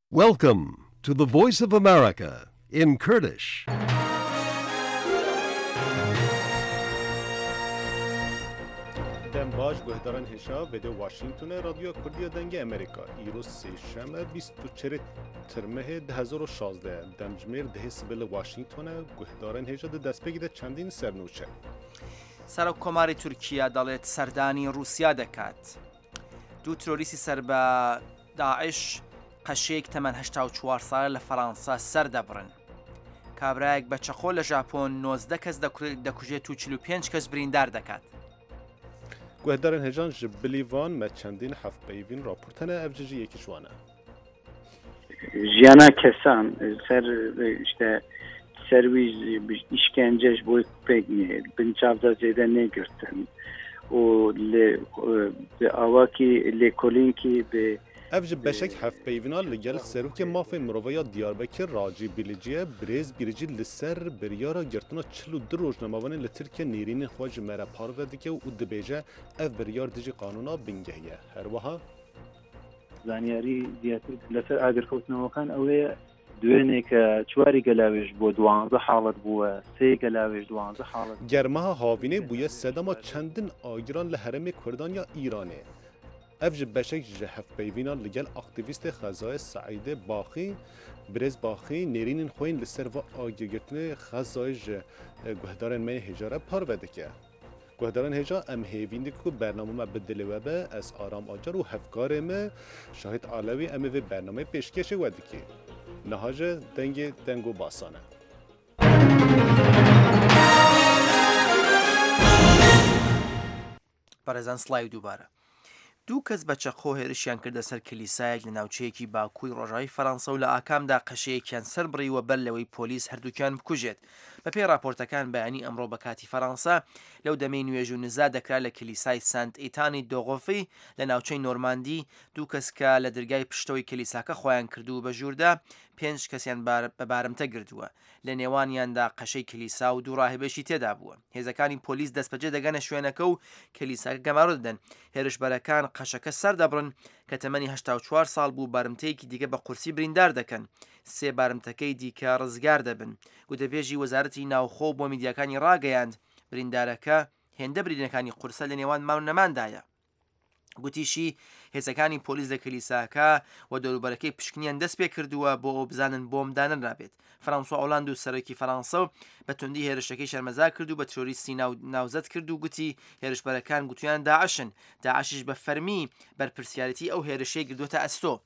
Welcome to the Voice of America in Kurdish. دم باش گهداران هشا ویدیو واشنگتن رادیو کردی دنگ امریکا ایروز سی شنبه 24 ترمه 2016 دم جمیر ده سبل واشنگتن گهداران هشا ده دست بگیده چندین سرنوچه سەرۆکۆماری تورکیا دەڵێت سەردانی رووسیا دەکات. دوو ترۆریستی سەر بە داعش قەشەیەک تەمەن 84 ساڵە لە فەڕەنسا سەردەبڕن. کابرایەک بە چەقۆ لە ژاپۆن 19 کەس دەکوژێت و 45 کەس بریندار دەکات. گهداران هجان جبلیوان ما چندین هفت بیوین راپورتنه افججی یکی جوانه ژیانە کەسان سەرویز ئیشکەنجەش بۆی پێک بنچاودا زێدە نێگرتن و ئاواکی لێکۆلینکی بێ افج بشک هفت بیوینال لگل سروک مافی مرویا دیاربکر راجی بیلیجیه بریز بیلیجی لسر بریارا گرتنا 42 روزنامه‌وان لترکیه نیرین خواج مره پارو دکه و دبیجه اف بریار دیجی قانونا بنگهیه هر وها زانیاری زیاتر لەسەر ئاگرکەوتنەوەکان ئەوەیە دوێنێ کە چواری گەلاوێژ بۆ 12 حاڵەت بووە سێ گەلاوێژ 12 حاڵەت گرمها هاوینه بویه سدما چندین آگران لحرم کردان یا ایرانه افج بشک جهف بیوینا لگل اکتیویست خزای سعید باخی برز باخی نیرین خوین لسر و آگرگتن خزای گهدارن می هجاره پار ودکه گهدارن هجا ام هیویندی که برنامه ما بدل وبه از آرام آجر و هفکار ما شاهد علاوی ام و برنامه پیشکش ودکی نهاج دنگو باسانه بەڕێزان سڵاوی دووبارە. دوو کەس بە چەقۆ هێرشیان کردە سەر کلیسایەک لە ناوچەیەکی باکووری ڕۆژاوی فەڕەنسا و لە ئاکامدا قەشەیەکیان سەر بڕیوە بەر لەوەی پۆلیس هەردووکیان بکوژێت. بە پێی راپۆرتەکان بەیانی ئەمڕۆ بە کاتی فەڕەنسا لەو دەمەی نوێژ و نزا دەکرا لە کلیسای سانت ئیتانی دۆغۆفی لە ناوچەی نۆرماندی دوو کەس کە لە دەرگای پشتەوەی کلیساکە خۆیان کردو بە ژووردا 5 کەسیان بە بارمتە گردووە. لە نێوانیاندا قەشەی کلیسا و دوو ڕاهبێشی تێدا بووە. هێزەکانی پۆلیس دەستپەجێ دەگەنە شوێنەکە و کلیساکە گەمارۆ دەدەن. هێرشبەرەکان قەشەکە سەردەبڕن کە تەمەنی 84 ساڵ بوو بارمتەیەکی دیگە بە قورسی بریندار دەکەن. سێ بارمتەکەی دیکە ڕزگار دەبن. گوتەبێژی وەزارەتی ناوخۆ بۆ میدیاکانی ڕاگەیاند بریندارەکە هێندە برینەکانی قورسە لە نێوان ماون نەماندایە. گوتیشی هێزەکانی پۆلیس لە کلیساکە و دەوروبەرەکەی پشکنیان دەست پێ کردووە بۆ ئەو بزانن بۆم دانرابێت. فەڕەنسا ئۆڵاند و سەرۆکی فەڕەنسا و بە توندی هێرشەکەی شەرمەزار کرد و بە ترۆریستی ناوزەت کرد و گوتی هێرشبەرەکان گوتیان داعشن. داعشیش بە فەرمی بەرپرسیارەتی ئەو هێرشەی گردووەتە ئەستۆ.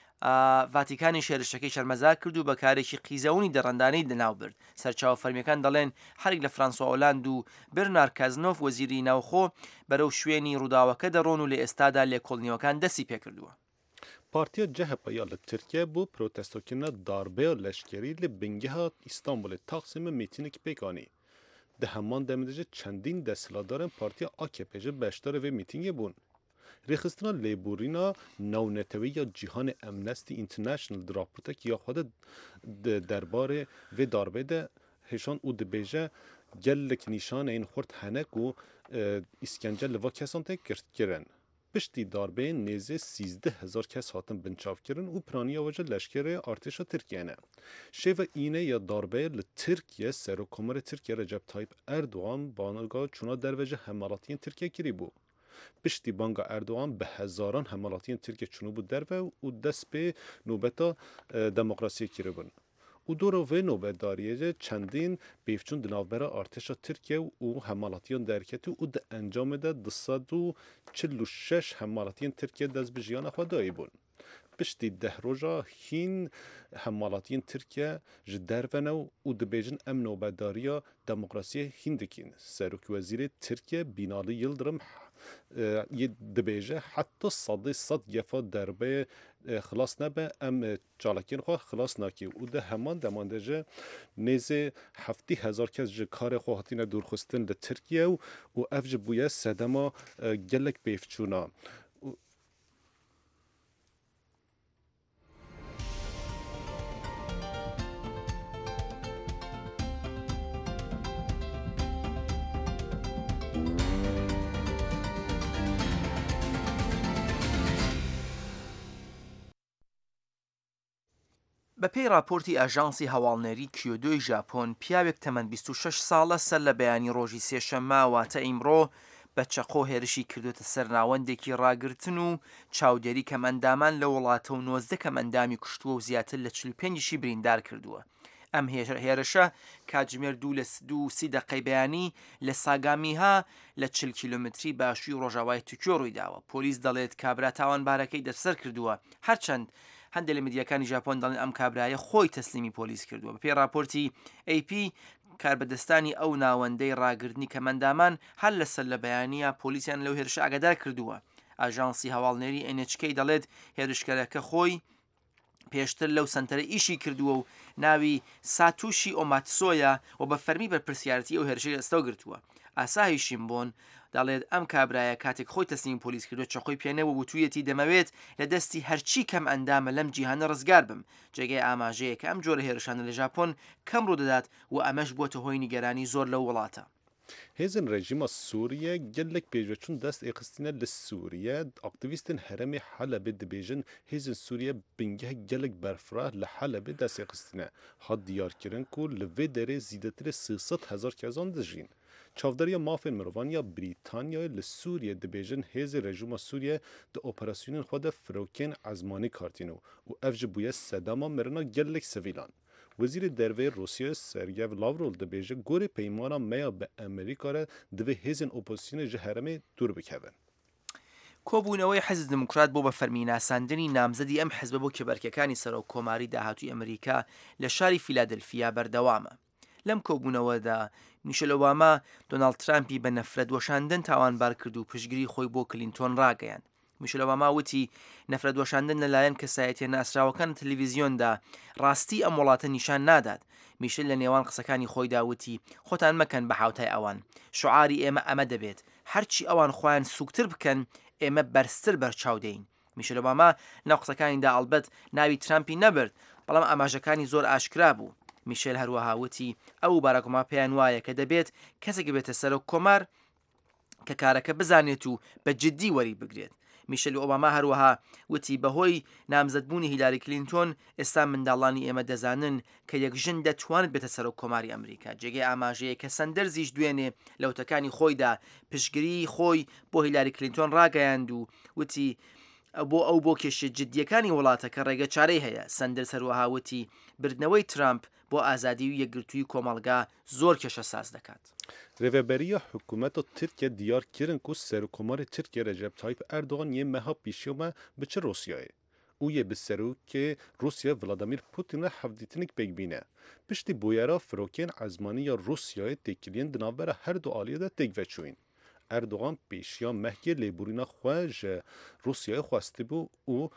ڤاتیکانی شێرشەکەی شەرمەزار کرد و بە کارێکی قیزەونی دەڕەندانەی دەناو برد. سەرچاوە فەرمیەکان دەڵێن هەرێک لە فەڕەنسا ئۆڵاند و برنار کازنۆف وەزیری ناوخۆ بەرەو شوێنی ڕووداوەکە دەڕۆن و لە ئێستادا لێکۆڵنیەوەکان دەستی پێکردووە. پارتیا جهپایا لترکیه بو پروتستوکنا داربه لشکری لبنگه استانبول تقسیم میتینک پیکانی ده همان دمدجه چندین دستلادارن پارتیا AKP بشدار و میتینگ بون رخصتنا لیبورینا نونتوی یا جهان امنستی اینترنشنل دراپورتا که یا خود درباره و داربه ده هشان او دبیجه گلک نشان این خورد هنک و اسکنجه لوا کسان تک کرن پشتی داربه نیزه 13,000 کس هاتن بنچاف کردن و پرانی آواجه لشکر ارتش ترکیه نه. شیوه اینه یا داربه لترکیه سروکمر ترکیه رجب طایب اردوغان بانرگاه چونا دروجه حملاتین ترکیه کری بو. پشتی بانگا اردوغان به هزاران حملاتین ترکیه چونو بود دروه و دست به نوبتا دموکراسی کری بون. او دورو و نوبتداریه چندین بیفچون دناوبرا ارتش ترکیه و حملاتیان درکتی و ده انجام ده 246 حملاتیان ترکیه دست به جیان خود دایی بون. پشتی 10 روزا هین حملاتیان ترکیه جدرونو و دبیجن ام نوبتداریا دموکراسی هندکین. سروک وزیر ترکیه بینالی یلدرم دبیجه حتی صد گفا دربه خلاص نبه ام چالکین خواه خلاص ناکی و ده همان دماندجه نیزه 70,000 کس جه کار خواهاتین دورخستن ده ترکیه و افج بویه سدما گلک بیفچونا بەپێی راپۆرتی ئاژانسی هەواڵنێری کیۆدۆی ژاپۆن پیاوێک تەمەن 26 ساڵە سەر لە بەیانی ڕۆژی سێشەممە واتە ئیمڕۆ بە چەقۆ هێرشی کردوتە سەر ناوەندێکی ڕاگرتن و چاودێری کەمەندامان لە وڵاتە و 90 کەمەندامی کوشتووە و زیاتر لە 45شی بریندار کردووە. ئەم هێرشە کاتژمێر 2:30 دقەی بەیانی لە ساگامیها لە 40 کیلومتری باشووی ڕۆژاوای توکیۆ ڕوویداوە. پۆلیس دەڵێت کابرا تاوانبارەکەی دەرسەر کردووە، هەرچەند هەندێک لە میدیاکانی ژاپۆن دەڵێن ئەم کابرایە خۆی تەسلیمی پۆلیس کردووە. بەپێی راپۆرتی AP کاربەدەستانی ئەو ناوەندەی ڕاگرتنی کەمەندامان هەر لەسەر لە بەیانیە پۆلیسیان لەو هێرشە ئاگادار کردووە. ئاژانسی هەواڵنێری NHK دەڵێت هێرشکەرەکە خۆی پێشتر لەو سنتەرە ئیشی کردووە و ناوی ساتوشی ئۆماتسۆیە و بە فەرمی بەرپرسیارەتی ئەو هێرشەی دەستەوە گرتووە. ئاساهی شیمبۆن دەڵێت ئەم کابرایە کاتێک خۆی تەسلیم پۆلیس کردو چەقۆی پێنەوە وتوویەتی دەمەوێت لە دەستی هەرچی کەم ئەندامە لەم جیهانە ڕزگار بم. جێگەی ئاماژەیە کە ئەم جۆرە هێرشانە لە ژاپۆن کەم ڕوودەدات و ئەمەش بووە هۆی نیگەرانی زۆر لەو وڵاتە. هێزن رژیما سووریە gelek pêşveçûn dest êxistîne li Sûriye aktivîstên herêmê Helebê dibêjin hêzên Sûriye bingeh gelek berfirah li Helebê dest êxistîne hat diyarkirin ku li vê derê zîdetirê 300,000 kesan dijîn. Çavdariya mafên mirovaniya Brîtanyayê li Sûriye dibêjin hêzê rejima Sûriye di operasyonên xwe de firokên ezmanî kartîne û ev ji bûye sedema mirina gelek sivîlan. Wezîrê Derveyê Rusyayê Sergey Lavrov dibêje gorê peymana meya bi Amerîka re divê hêzên opozisyonê ji herêmê dûr bikevin. کۆبوونەوەی حەزب دموکرات بۆ بە فەرمیناساندنی نامزەدی ئەم حەزبە بۆ کێبەرکەکانی سەرۆک کۆماری داهاتووی ئەمریکا لە شاری فیلادلفیا بەردەوامە. لەم کۆبوونەوەدا میشێل ئۆباما دۆناڵد ترامپی بە نەفرەت وەشاندن تاوانبار کرد و پشتگیری خۆی بۆ کلینتۆن ڕاگەیاند. میشێل ئۆباما وتی نەفرەت وەشاندن لەلایەن کەسایەتیە ناسراوەکان تەلەڤیزیۆندا ڕاستی ئەم وڵاتە نیشان نادات. میشێل لە نێوان قسەکانی خۆیدا وتی خۆتان مەکەن بە حاوتای ئەوان، شعاری ئێمە ئەمە دەبێت، هەرچی ئەوان خۆیان سوکتر بکەن ئێمە بەرزتر بەرچاودەین. میشێل ئۆباما ناو قسەکانیدا ئەڵبەت ناوی ترامپی نەبرد، بەڵام ئاماژەکانی زۆر ئاشکرا بوو. میشێل هەروەها وتی ئەو باراک ئۆباما پێیان وایە کە دەبێت کەسێک بێتە سەرۆک کۆمار کە کارەکە بزانێت و بە جددی وەری بگرێت. میشێل ئۆباما هەروەها وتی بەهۆی نامزەدبوونی هیلاری کلینتۆن ئێستا منداڵانی ئێمە دەزانن کە یەکژن دەتوانێت بێتە سەرۆک کۆماری ئەمریکا. جێگەی ئاماژەیە کە سەندەرزیش دوێنێ لە وتەکانی خۆیدا پشتگیری خۆی بۆ هیلاری کلینتۆن ڕاگەیاند و وتی بۆ کێشە جددیەکانی وڵاتە کە ڕێگە چارەی هەیە. سەندەرز هەروەها وتی بردنەوەی ترامپ بۆ ئازادی و یەکگرتووی کۆمەڵگا زۆر کێشە ساز دەکات. Rêveberiya hikûmeta Tirkiye diyar kirin ku Serokkomarê Tirkiye Recep Tayyip Erdogan yê meha pîşiya biçe Rusyayê û yê bi serokê Rusya Vladimir Putinê hevdîtinik pêk bîne. Piştî bûyera firokên ezmanî ya Rusyayê têkiliyên di navbera her du aliyê de têk veçûyîn. Erdogan pêşiya mehkê lêborîna xwe ji Rusyayê xwestibû û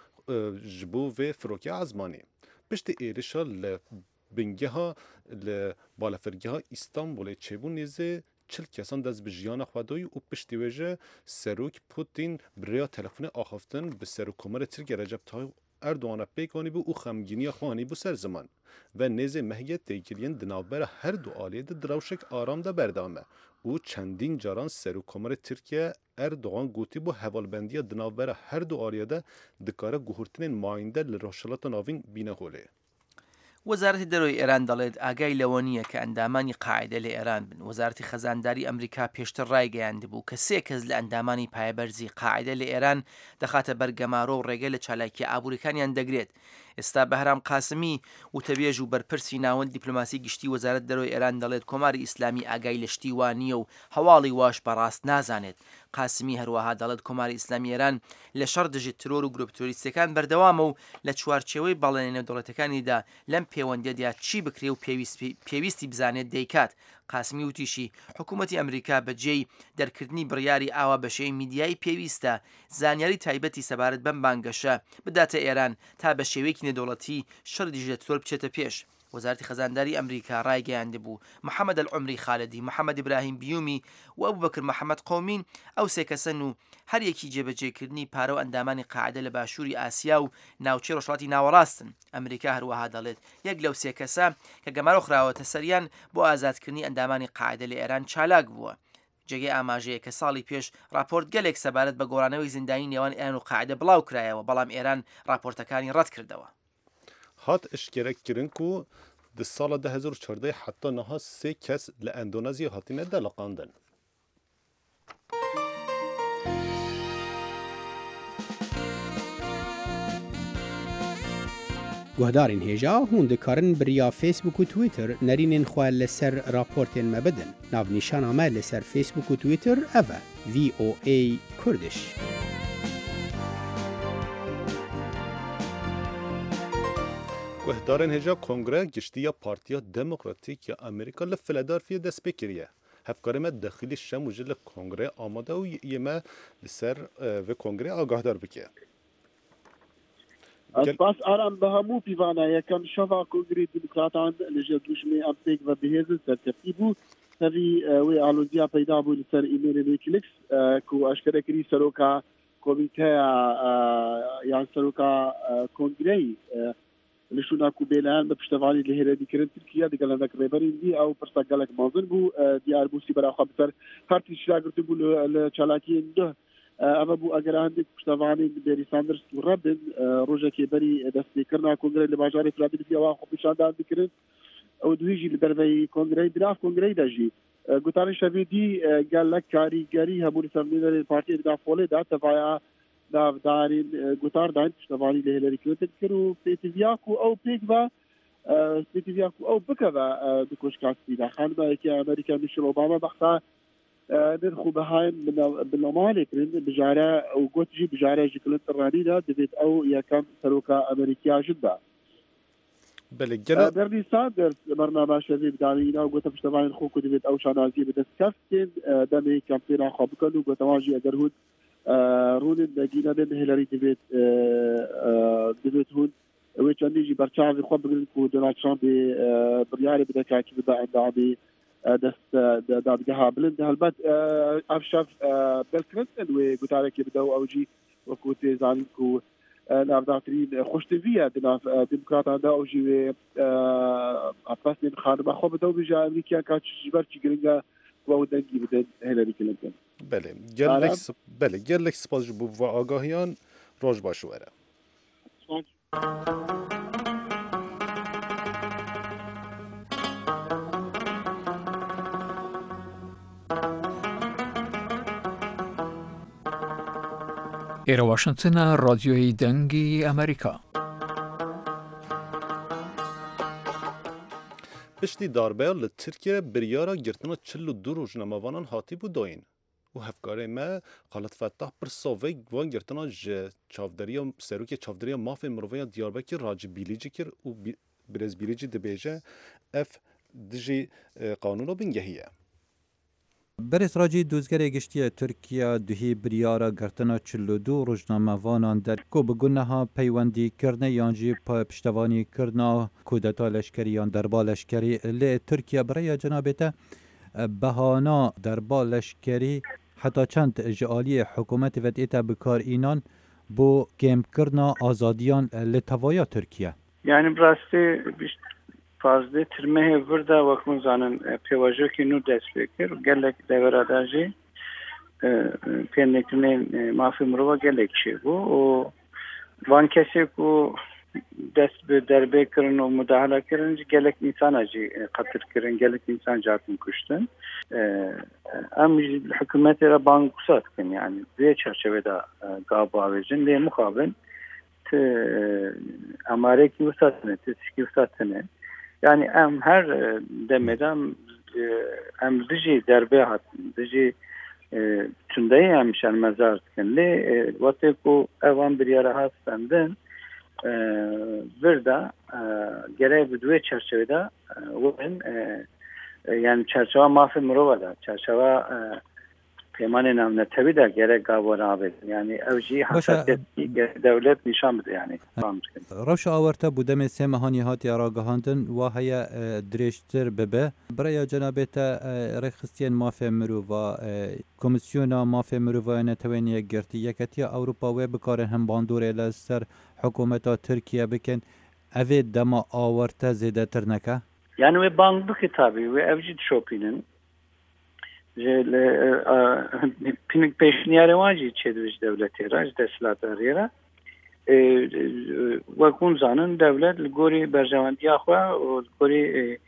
ji bo vê firokê ezmanî. Piştî êrişa li bingeha li balafirgeha İstanbulê çêbû nêzê 40 kesan dest bi jiyana xwe doyî û piştî wê ji Serok Putin bi rêya telefonê axaftin bi Serokkomarê Tirkiye Recep Tayyip Erdogan'a pêk anîbû û xemgîniya xwe anîbû ser ziman ve nêzê mehiyê têkiliyên di navbera her du aliyê de dirawşek aram de berdam e û çendîn caran Serokkomarê Tirkiye Erdogan gotî bu hevalbendiya di navbera her du aliyê de dikare guhurtinên mayînde li rojhilata navîn bîne holê. وەزارەتی دەرۆی ئێران دەڵێت ئاگای لەوە نییە کە ئەندامانی قاعدە لە ئێران بن. وەزارەتی خەزانداری ئەمریکا پێشتر ڕایگەیاند بوو کە 3 کەس لە ئەندامانی پایەبەرزی قاعدە لە ئێران دەخاتە بەرگەمارۆ و ڕێگە لە چالاکی ئابوووریەکانیان دەگرێت. ئێستا بەهرام قاسمی وتەبێژ و بەرپرسی ناوەند دیپلۆماسی گشتی وەزارەت دەرۆی ئێران دەڵێت کۆماری ئیسلامی ئاگای لە شتی وان نییە و هەواڵی واش بەڕاست نازانێت. قاسمی هەروەها دەڵێت کۆماری ئیسلامی ئێران لە شەڕ دژی ترۆر و گروپ تۆریستەکان بەردەوامە و لە چوارچێوەی بەڵێنە نێودەوڵەتەکانیدا لەم پەیوەندیەدا چی بکرێ و پێویستی بزانێت دەیکات. قاسمی وتیشی حکوومەتی ئەمریکا بەجێی دەرکردنی بڕیاری ئاوا بەشەی میدیای پێویستە زانیاری تایبەتی سەبارەت بەم بانگەشە بداتە ئێران تا بە شێوەیەکی نێودەوڵەتی شەڕ دژی ترۆر بچێتە پێش. وەزارەتی خەزانداری ئەمریکا ڕایگەیاند بوو محەممەد العمری خالدی، محەممەد ئیبراهیم بیومی و ئەبوبەکر محەممەد قۆمین ئەو سێ کەسن و هەر یەکی جێبەجێکردنی پارە و ئەندامانی قاعدە لە باشووری ئاسیا و ناوچەی ڕۆژهەڵاتی ناوەڕاستن. ئەمریکا هەروەها دەڵێت یەک لەو سێ کەسە کە گەمارۆ خراوەتە سەریان بۆ ئازادکردنی ئەندامانی قاعدە لە ئێران چالاک بووە. جێگەی ئاماژەیە کە ساڵی پێش راپۆرت گەلێک سەبارەت بە گۆڕانەوەی زیندانی نێوان ئێران و قاعدە بڵاو کرایەوە، بەڵام ئێران راپۆرتەکانی ڕەت کردەوە. هات اشکرک کرن کو د سال 2014 حتی نها 3 کس لاندونزیا هاتینه دلقاندن. گهدارین هیجا هون دکارن بریا فیسبوک و تویتر نرینین خواه لسر راپورتین مبدن. ناو نشان آمه لسر فیسبوک و تویتر اوه VOA کردش. گهدارن هجا کنگره گشتی یا پارتیا دموکراتیک یا امریکا لفلادلفیا دست بکریه. هفکار ما داخلی شم و جل کنگره آماده و یما لسر و کنگره آگاهدار بکیه. سپاس آرام به همو پیوانه یکم شفا کنگره دموکراتان لجدوشمی امتیک و بهیز سرکفتی بود. تاوی وی آلوزیا پیدا بود سر ایمیل ویکلیکس کو اشکره کری سروکا کمیته یا سروکا کنگره لشونا کو بیلان به پشتوانی لهره دیکرن ترکیه دیگه لنک ریبرین دی او پرسگالک مازن بو دیار بوسی برا خبر هرتی شاگرت بو لچالاکی ده اما بو اگر عندك پشتوانی بری ساندرز و ربن روزه که بری دستی کرنا کنگره لباجاری فلادلفیا واخو بشاندان دیکرن او دویجی لدربی کنگره دراف کنگره داجی گوتاری شویدی قال لك کاریگری همون سمنه پارتی دافوله دا تبایا دارین گوتار داین پشتوانی لهلری کلینتن کرو پیتیویاکو او پیکوا پیتیویاکو او بکوا دکوش کاسی دا خانم که امریکا میشل اوباما بخصا نرخو بهایم بالمالك بجاره او قوتجي بجاره جي كلينتن رانينا دبيت او يكم سروكا امريكيه جدا بلجلا برني ساندرز برنامج شباب دانينا وقلت بشتغل الخوك دبيت او شانازي بدس كافتين دمي كامبينا خابكن وقلت واجي اجرهود رون دقينا بين هيلاري دبيت هون ويش عندي جي برشاوي خو بقولكو دونالد ترامب بريالي بدا كاكي بدا عندي دست دادگاه بلند هالبد افشاف بيل كلينتون وقلت عليك يبداو اوجي وكوت زانكو نافداترين خوشتوية ديمقراط هذا اوجي اباسن خانم خو بداو بيجا امريكا كاتش جبرتي جرينجا ودنگی بدن هیلاری کلینتون. بله گلک سپاس بو و آگاهیان روز باشوره. ایرا واشنطن رادیوی دنگی امریکا. پشتی داربیل لترکیه بریارا گرتنا 42 روزنامه‌وانان هاتی بود داین و هفکاره ما خالد فتح پر صاوی گوان گرتنا چاودریا سروک چاودریا مافی مرویا دیاربکر راج بیلیجی کر و برز بیلیجی دبیجه اف دجی قانونو بنگهیه. برس راجی دوزگری گشتی ترکیه دهی بریارا گرتنا 42 روزنامه وانان در کو بگونه پیوندی کرنه یانجی پشتوانی کرنا کودتا لشکریان دربا لشکری لی ترکیه برای جنابته بهانا دربا لشکری حتی چند جعالی حکومت ودیتا بکار اینان بو گیم کرنا آزادیان لتوایا ترکیه. یعنی براستی فازده ترمه ورده وکمون زانن پیواجو که نو دست بکر گلک دوراداجی پیانیکنه مافی مروه گلک چه بو و وان کسی که دست به دربه کرن و مداخله کرن گلک انسان اجی قتل کرن گلک انسان جاتن کشتن ام حکومت را بانک سات کن یعنی به چرچوه دا قابو آویجن لی مخابن اماره کی وساتنه تسکی وساتنه yani em her demeden em dici derbe hat dici tündeyi emşen mezar kenli vate ku evan bir yere hastaneden bir de gereği bir çerçevede yani çerçeve mafya muruvada çerçeve پیمان نام نتبی در گره گاور آبد یعنی اوجی حساسیت دولت نشان بده یعنی روش آورته بودم سه مهانی هات یاراگهاندن و هیا درشتر ببه برای جنابت رخصتین مافیا مرو و کمیسیون مافیا مرو و نتوانی گرتی یکتی اروپا و بکار هم باندور لسر حکومت ترکیه بکن اوی دما آورته زیده تر نکه یعنی و بانک bu kitabı ve evcid şopinin پیشنیار واجی چه دوش دولتی راج دستلات آریرا وەکوون زانن دەولەت لە گۆری بەرژەوەندیاخوا و گۆری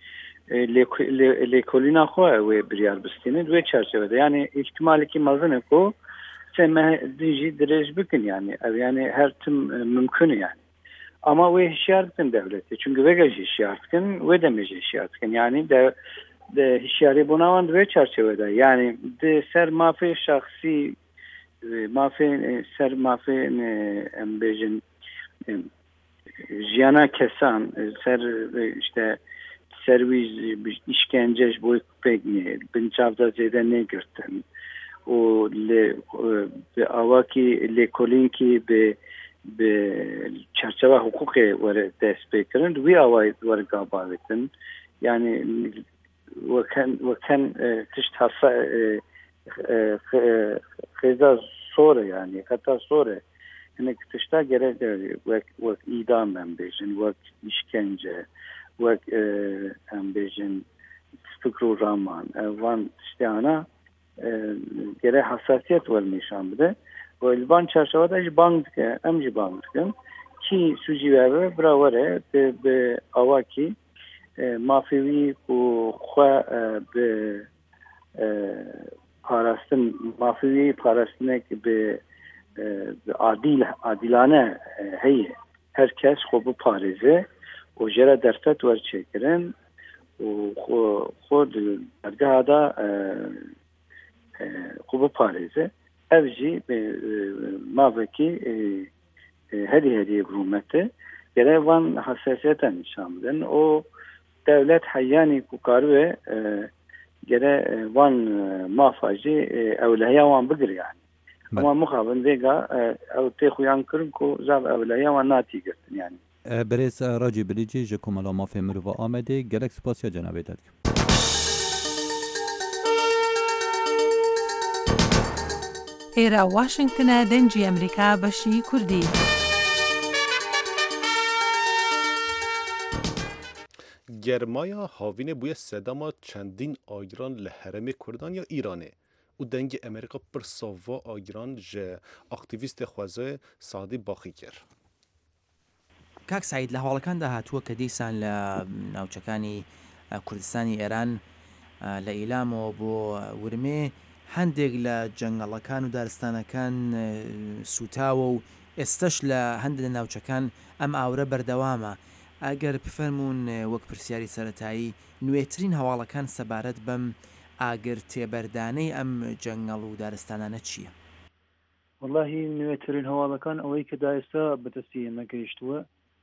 لێکۆلیناخوا وێ بریار بستێنن دوێ چارچەوەدا یعنی احتیمالێکی مەزنە کۆ سێمە دژی درێژ بکن یعنی ئەو یعنی هەرتم ممکنە یعنی ئەما وێ هشیار بکن دەولەتێ چونکە وێگەژی هشیار بکن وێ دەمێژە هشیار بکن یعنی هشیاری بۆ ناوان دوێ چارچەوەدا یعنی سەر مافێ شخصی مافێ سەر مافێ ئەم بێژن ژیانە کەسان سەر شتە سەروی ئیشکەنجەش بۆی پێکنێ بنچاودا زێدە نێگرتن و ئاواکی لێکۆلینکی بێ چارچەوە حقوقی وەرە دەست پێکردن دوی ئاوای وەرگا باوێتن یعنی وەکەن تشت خێزا سۆرە یعنی خەتا سۆرە هەنێک تشتا گەرە وەک ئیدام ئەم بێژن وەک ئیشکەنجە وەک ئەم بێژن فکر و ڕامان وان تشتیانە گەرە حساسیت وەرنیشان بدە وەلبان چارچەوەداش بانگ دکە ئەمجی بانگ دکەن کی سوژی وێ براوەرە بە ئاواکی مافێوی و خوا بە پاراستن مافێوی پاراستنێک بە عادیلانە هەیە هەر کەس خۆ بپارێزێ و ژێرە دەرفەت وەرچێکردن و خۆ دەرگادا خۆ بپارێزێ ئەوژی ماوەکی هەری حکوومەتە گەرە وان حساسیەتە نیشان بدەن و دەولەت حەیانی کوکاروێ گەرە وان مافاژی ئەولەیە وان بگریان ئەما مخابن vêga ew tê xuyan kirin ku zav ewleya wan natî girtin yani. Berêz Racî Bilîcî ji Komala Mafê Mirova Amedê gelek spasiya cenabê te dikim. ئێرە واشنگتنە دەنجی ئەمریکا بەشی کوردی. گرمایا هاوینه بوی سداما چندین آگران لحرم کردان یا ایرانه و دنگ امریکا پر ساوا آگران جه اکتیویست خوازه سادی باخی کرد. کاک سعید لە هەواڵەکاندا هاتووە کە دیسان لە ناوچەکانی کوردستانی ئێران لە ئیلامەوە بۆ ورمێ هەندێک لە جەنگەڵەکان و دارستانەکان سوتاوە و ئێستش لە هەندێک لە ناوچەکان ئەم ئاورە بەردەوامە. ئەگەر بفەرمونون وەک پرسیاری سەرەتایی نوێترین هەواڵەکان سەبارەت بەم ئاگر تێبەردانەی ئەم جەنگەڵ و دارستانانە چییە؟ واللهی نوێترین هەواڵەکان ئەوەی کە دایستا بەدەستی ئێمەگەیشتووە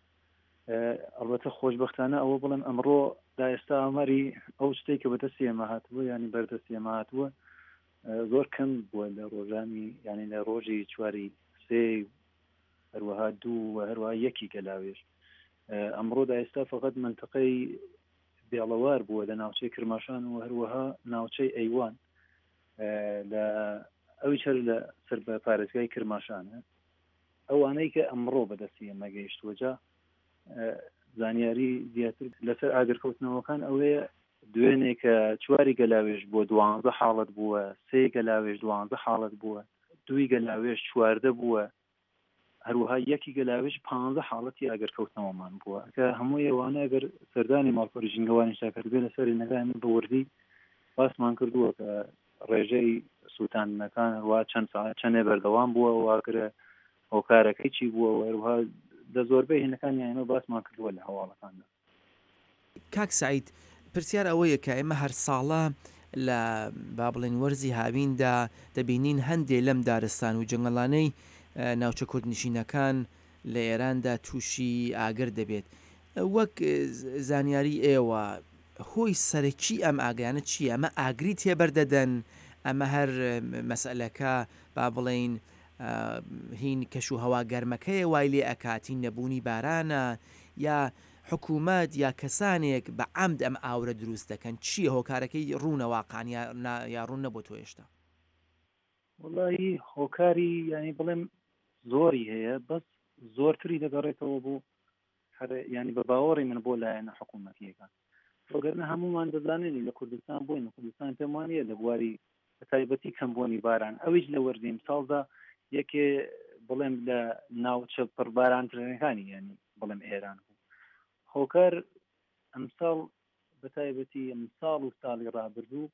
ئەلبەتە خۆشبەختانە ئەوە بڵێم ئەمڕۆ دایستا ئاماری ئەو شتێک کە بەدەستی ئێمە هاتووە ینی بەردەستی ئێمە هاتووە زۆر کەم بووە لە ڕۆژانی ینی لە ڕۆژی چواری سێ هەروەها دوو و هەروەها یەکی گەلاوێژ ئەمڕۆ دایستا فقط منتقەی بێڵەوار بووە لە ناوچەی کرماشان و هەروەها ناوچەی ئەیوان لە ئەوی چەر لە سەر بە پارێزگای کرماشانە ئەوانەی کە ئەمڕۆ بەدەستی ئێمە گەیشتووە جا زانیاری زیاتر لەسەر ئاگرکەوتنەوەکان ئەوەیە دوێنێ کە چواری گەلاوێژ بۆ 12 حاڵەت بووە سێ گەلاوێژ 12 حاڵەت بووە دوی گەلاوێژ 14 بووە هەروەها یەکی گەلاوێژ 15 حاڵەتی ئاگرکەوتنەوەمان بووە کە هەموو ئێوانە ئەگەر سەردانی ماڵپەڕی ژینگەوانی شاکردبێ لەسەری نەگای بە وردی باسمان کردووە کە ڕێژەی سووتاندنەکان هەروە چەند ساعت چەندێ بەردەوام بووە واگرە هۆکارەکەی چی بووە و هەروها لە زۆربەی هێنەکان یانەوە باسمان کردووە لە هەواڵەکاندا. کاک سعید پرسیار ئەوەیە کە ئێمە هەر ساڵە لە با بڵێن وەرزی هاویندا دەبینین هەندێک لەم دارستان و جەنگەڵانەی ناوچە کوردنشینەکان لە ئێراندا تووشی ئاگر دەبێت. وەک زانیاری ئێوە هۆی سەرەکی ئەم ئاگرانە چییە؟ ئەمە ئاگری تێبەردەدەن ئەمە هەر مەسئلەکە با بڵێن هین کەش و هەوا گەرمەکەی وای لێ ئەکاتین نەبوونی بارانە یا حکوومەت یا کەسانێک بە عەمد ئەم ئاورە دروست دەکەن چییە هۆکارەکەی ڕوونە واقعان یا ڕوون نەبوو تۆ هێشتا؟ وڵی هۆکاری ینی بڵێم زۆری هەیە بەس زۆرتری دەگەڕێتەوە بۆ ینی بە باوەڕی من بۆ لایەنە حکوومەتیەکان ڕۆگەرنە هەمومان دەزانێنی لە کوردستان بووین لە کوردستان پێم وانە لە بواری بە تایبەتی کەمبوونی باران ئەویش لە وەرزی ساڵدا یەکێ بڵێم لە ناوچە پڕبارانترەکانی ینی بڵێم ئێران هۆکار ئەمساڵ بەتایبەتی ئەمساڵ و ساڵی ڕابردوو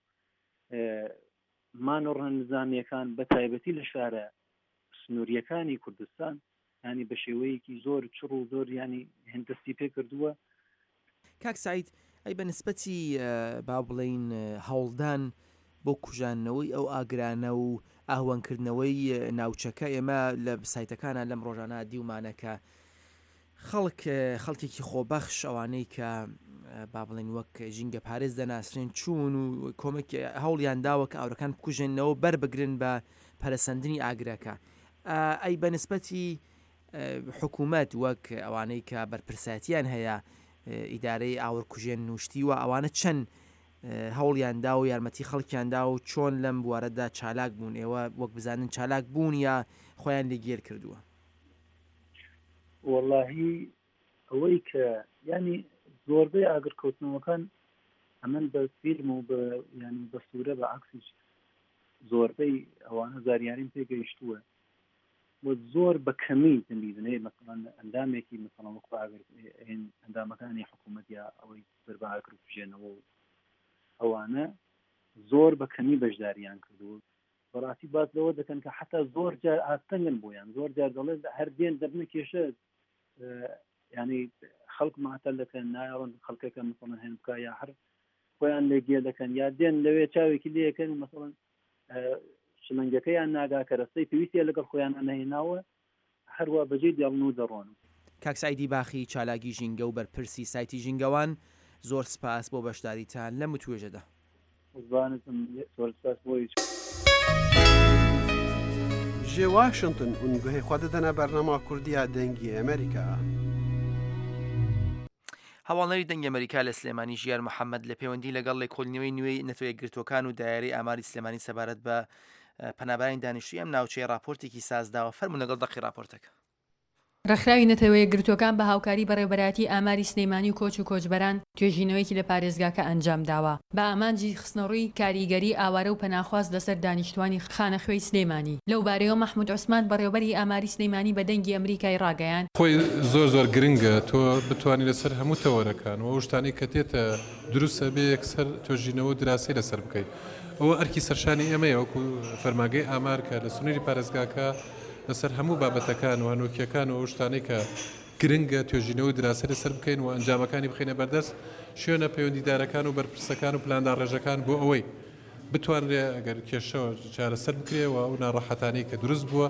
مانۆڕە نظامیەکان بەتایبەتی لە شارە سنووریەکانی کوردستان ینی بە شێوەیەکی زۆر چڕ و زۆر ینی هەندستی پێ کردووە. کاک سعید ئەی بە نسبەتی با بڵین هەوڵدان بۆ کوژانەوەی ئەو ئاگرانە و ئاهوانکردنەوەی ناوچەکە ئێمە لە سایتەکانە لەم ڕۆژانە دیومانەکە خەڵکێکی خۆبەخش ئەوانەی کە با بڵێن وەک ژینگە پارێز دەناسرێن چوون و کۆمەکی هەوڵیان داوە کە ئاورەکان بکوژێنەوە بەربگرن بە پەرەسەندنی ئاگرەکە. ئەی بە نسبەتی حکوومەت وەک ئەوانەی کە بەرپرساتیان هەیە ئیدارەی ئاورکوژێن نوشتی و ئەوانە چەند هەوڵیاندا و یارمەتی خەڵکیاندا و چۆن لەم بوارەدا چالاک بوون ئێوە وەک بزانن چالاک بوون یا خۆیان لێگێر کردووە؟ وەڵاهی ئەوەی کە ینی زۆربەی ئاگرکەوتنەوەکان ئەمن بە فیلم و ینی بە سوورە بە عکسیش زۆربەی ئەوانە زاریاریم پێگەیشتووە و زۆر بە کەمی دەمیدنێ مثلەن ئەندامێکی مثلەن وەک ئەندامەکانی حکوومەت یا ئەوەی بەربە ئاگرکوژێنەوە و ئەوانە زۆر بە کەمی بەشداریان کردو. بەڕاستی باز لەوە دەکەن کە حتا زۆر جار ئاستەنگن بۆیان زۆر جار دەڵێت هەر دێن دەبنە کێشە ینی خەڵک ماتەل دەکەن نایڕۆن خەڵکەکە مثلەن هێن بکە یا هەر خۆیان لێگێ دەکەن یا دێن لەوێ چاوێکی لێەکەن مثلەن شلنگەکەیان ناگا کە ڕستەی پێویستە لەگەڵ خۆیان نەهێناوە هەروە بەجێ دیاڵن و دەڕۆن. کاک سایدی باخی چالاکی ژینگە و بەرپرسی سایتی ژینگەوان زۆر سپاس بۆ بەشداریتان لەم توێژەدا. جێ واشنگتن هونگوهی خوا دەدەنە بەرنامە کوردیە دەنگی ئەمریکا. هەواڵەری دەنگی ئەمریکا لە سلێمانی ژیار محەممەد لە پەیوەندی لەگەڵ لێکۆڵینەوەی نوێی نەتەوەی گرتوەکان و دایاری ئاماری سلێمانی سەبارەت بە پەنابانی دانیشتووی ئەم ناوچەی راپۆرتێکی سازداوە فەرموو لەگەڵ دەقی راپۆرتەکە. ڕێکخراوی نەتەوەیە گرتوەکان بە هاوکاری بەڕێوەبەراتی ئاماری سلێمانی و کۆچ و کۆچبەران توێژینەوەیکی لە پارێزگاکە ئەنجام داوە بە ئامانجی خستنەڕووی کاریگەری ئاوارە و پەناخواست لەسەر دانیشتوانی خانەخوێی سلێمانی. لەو بارەیەوە مەحموود عوسمان بەڕێوەبەری ئاماری سلێمانی بە دەنگی ئەمریکای ڕاگەیان خۆی زۆر گرنگە تۆ بتوانانی لەسەر هەموو تەوەرەکان و شتانی کە تێتە دروستە بێ یەکسەر توێژینەوە دراسی لەسەر بکەیت. ئەوە ئەرکی سەرشانی ئەمەیە وەکو فەرماگەی ئامارکە لە سنووری پارێزگاکە لەسەر هەموو بابەتەکان و هەنووکیەکان و شتانەی کە گرنگە توێژینەوە دراسی لەسەر بکەین و ئەنجامەکانی بخینە بەردەست شوێنە پەیوەندیدارەکان و بەرپرسەکان و پلاندار ڕێژەکان بۆ ئەوەی بتوانرێ ئەگەر کێشەوە چارەسەر بکرێەوە و ناڕەحەتانەی کە دروست بووە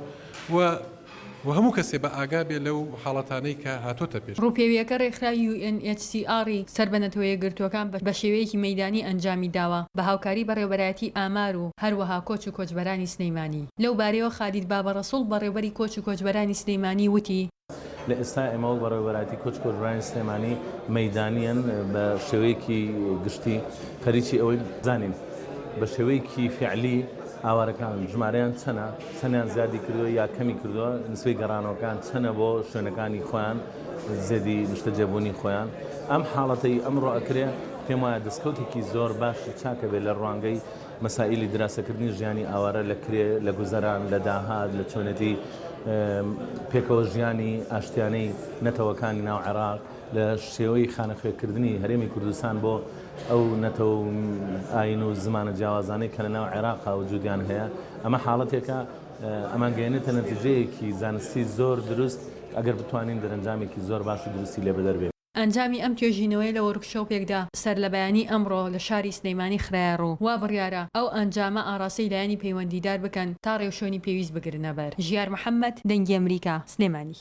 و هەموو کەسێ بە ئاگا بێ لەو حاڵەتانەی کە هاتۆتە پێش. ڕووپێویەکە ڕێکخراوی UNHCR سەر بە نەتەوەیە گرتوەکان بە شێوەیەکی مەیدانی ئەنجامی داوە بە هاوکاری بەڕێوەبەراتی ئامار و هەروەها کۆچ و کۆچبەرانی سلەیمانی. لەو بارەیەوە خالید بابەڕەسوڵ بەڕێوەبەری کۆچ و کۆچبەرانی سلەیمانی وتی لە ئێستا ئێمە و بەڕێوەبەراتی کۆچ کۆچبەرانی سلێمانی مەیدانیان بە شێوەیەکی گشتی خەریکی ئەوەی بزانین بە شێوەیەکی فعلی ئاوارەکان ژمارەیان چەندیان زیادی کردووە یا کەمی کردووە نسبەی گەڕانەوەکان چەنە بۆ شوێنەکانی خۆیان زێدی نیشتەجێبوونی خۆیان. ئەم حاڵەتەی ئەمڕۆ ئەکرێ پێم وایە دەستکەوتێکی زۆر باشی چاکە بێت لە ڕوانگەی مەسائلی دراسەکردنی ژیانی ئاوارە لەکرێ لە گوزەران لە داهات لە چۆنەتی پێکەوە ژیانی ئاشتیانەی نەتەوەکانی ناو عێراق لە شێوەی خانەخوێکردنی هەرێمی کوردستان بۆ ئەو نەتەوە ئاین و زمانە جیاوازانەی کە لە ناو عێراقا وجودیان هەیە. ئەمە حاڵەتێکە ئەمانگەیەنێتە نەتیجەیەکی زانستی زۆر دروست ئەگەر بتوانین دەرەنجامێکی زۆر باش و درستی لێ بەدەربێت. ئەنجامی ئەم توێژینەوەی لە وەرکشۆپێکدا سەر لە بەیانی ئەمڕۆ لە شاری سلەیمانی خرایڕوو وا بڕیارە ئەو ئەنجامە ئاڕاستەی لایەنی پەیوەندیدار بکەن تا ڕێوشۆنی پێویست بگرنە بەر. ژیار محەممەد دەنگی ئەمریکا سلێمانی.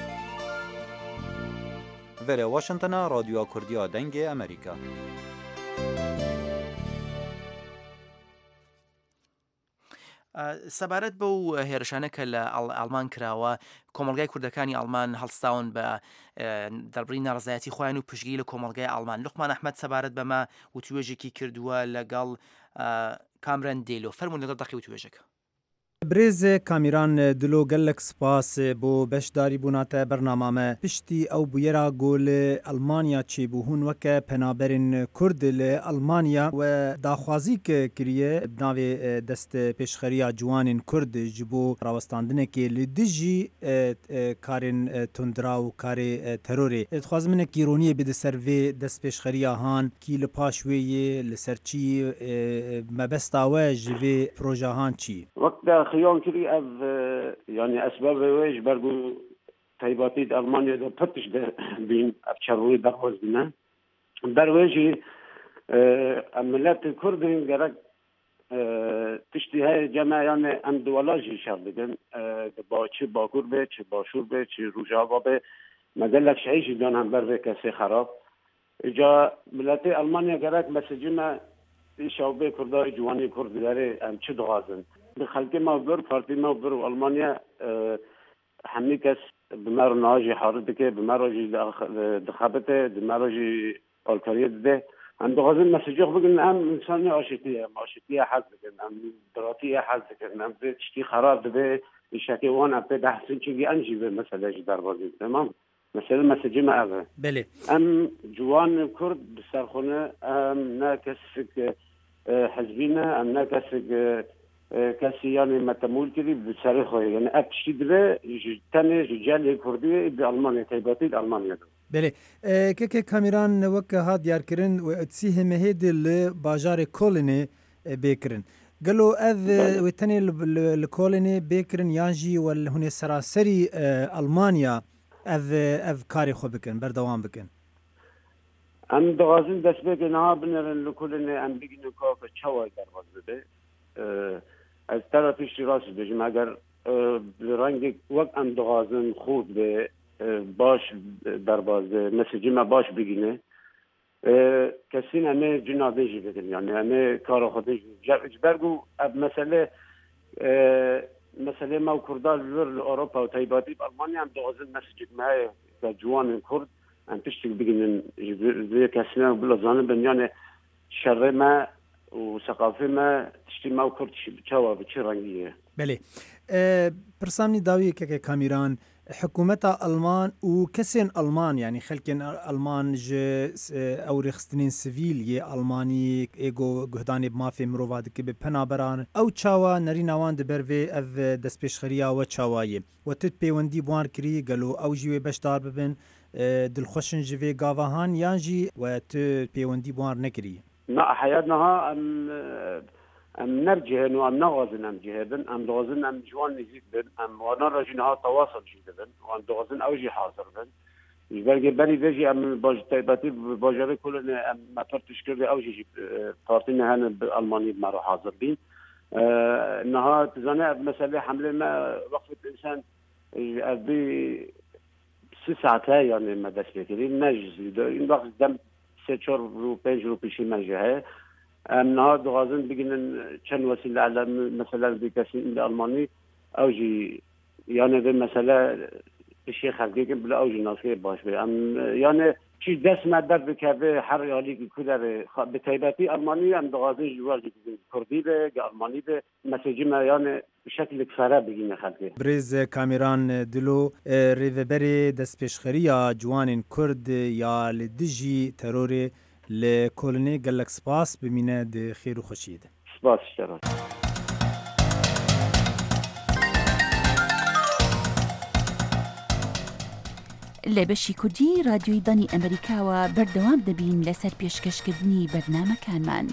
Vere Washington'a Radyoya Kurdiya Dengê Amerîka. سەبارەت بەو هێرشانە کە لە ئەڵمان کراوە کۆمەڵگای کوردەکانی ئەڵمان هەڵستاون بە دەربڕی ناڕزایەتی خۆیان و پشتگیری لە کۆمەڵگای ئەڵمان. لوقمان ئەحمەد سەبارەت بەمە وتوێژێکی کردووە لەگەڵ کامران دێلۆ فەرموون لەگەڵ دەقی وتوێژەکە. برێز کامیران دلۆ gelek سپاس بۆ بەشداری بووناتە بەرنامامە پشتی ئەو بویێرا گۆ لە ئەلمانیا چێبووهون وەکە پەنابەرین کورد لە ئەلمانیا و داخوازی کە کریە ناوێ دەست پێشخەریya جوانên کورد ji بۆ ڕاوەستاندنێکی li dijî karên tundra û karê terorê. Dixwazim minek îroniyê bide ser vê dest pêşxeriya han kî li paş wê yê li ser çi mebesta we ji vê projehan çi? خيان كري أف يعني أسباب ويش برضو تيباتي ألمانيا ده فتش ده بين أبشروي دخوز بنا درويجي عملات الكردين جرك تشتي هاي جماعة يعني أم دولاجي شغلين باچه باكور به چه باشور به چه روجاوا به مدلك شيء جدًا هم بر كسي خراب جا ملت ألمانيا جرك مسجنا شعب كرداي جواني كرد داره أم چه دغازن خلق موبر پارتی موبر و آلمانیا همه کس بمر ناجی حارت که بمر ناجی دخابته بمر ناجی آلکاریت ده هم دغازن مسیجی بگن هم انسانی آشتیه حل بکن هم دراتیه حل بکن هم تشتی خراب ده شکی وان اپه ده حسین چیگی انجی به مسئله جی در بازی تمام مثلا مسیجی ما اوه بله هم جوان کرد بسرخونه هم نه کسی که حزبینه هم نه کسی که کسی یعنی متمول کردی بسری خواهی یعنی ابشی داره تنه جل کردی به آلمانیا تیباتی آلمانیا داره بله که کامیران وقت ها دیار کردن و اتسیه مهد ل باجار کولنی بیکرن قالوا اذ وتني الكولني بيكرن يانجي والهني سراسري المانيا اذ كاري خو بكن بردوام بكن ام دغازن دست بكن ها بنرن الكولني ام بيجن كوك تشوا درواز بده از طرفش راست بجم اگر رنگ وقت ام دغازن خود به باش درواز مسیجی ما باش بگینه کسی همه جنابه جی بدن یعنی همه کار خودش برگو اب مسئله ما کردال ور اروپا و تایباتی آلمانی هم دغازن مسیجی ما جوان کرد هم تشتیک بگینن کسی هم بلازانه بن یعنی شر ما و ثقافی ما تشتی ما کرد چوا به چه رنگیه بله پرسامنی داوی که کامیران حکومت آلمان و کسین آلمان یعنی خلکن آلمان ج او رخصتنین سیویل ی آلمانی ایگو گهدانی بمافی مرواد که به پنابران او چاوا نری نوان دبروی اف دست پیشخریا و چاوایی و تد پیوندی بوان کری گلو او جیوی بشدار ببن دلخوشن جوی گاواهان یانجی و تد پیوندی بوان نکری نه حیاتنها ام نرجهن و ام نغازن ام جهدن ام دغازن ام جوان نزيد بن ام وانا راجنها تواصل جيدن وام دغازن اوجي حاضر بن يبالغي بالي بيجي ام باج تايباتي باجاري كلن ام مطر تشكر اوجي بارتينا هنا بالماني مرو حاضر بين انها تزانع مساله حمله ما وقفه الانسان ابي 6 ساعات يعني ما داش كثير نجز ان وقت دم 3 رو 5 رو پیشی مجه امنها دغازن بگنن چند وسیله على مثلا بكاسين الالماني او جي يعني ده مثلا الشيخ خلقي بلا او جي ناصير باش ام يعني چی دست مدد بکرده هر حالی که کودر بتایباتی المانی هم دغازن جوال کردی به آلمانی به مسیجی میان شکل کفره بگینه خلقی بریز کامیران دلو ریوبری دست پیشخریا جوان کرد یا لدجی تروری لکولونی گلک سپاس بمینه ده خیر و خوشید سپاس شران لە بەشی کوردی رادیۆی دانی ئەمریکاوە بەردەوام دەبین لەسەر پێشکەشکردنی بەرنامەکانمان.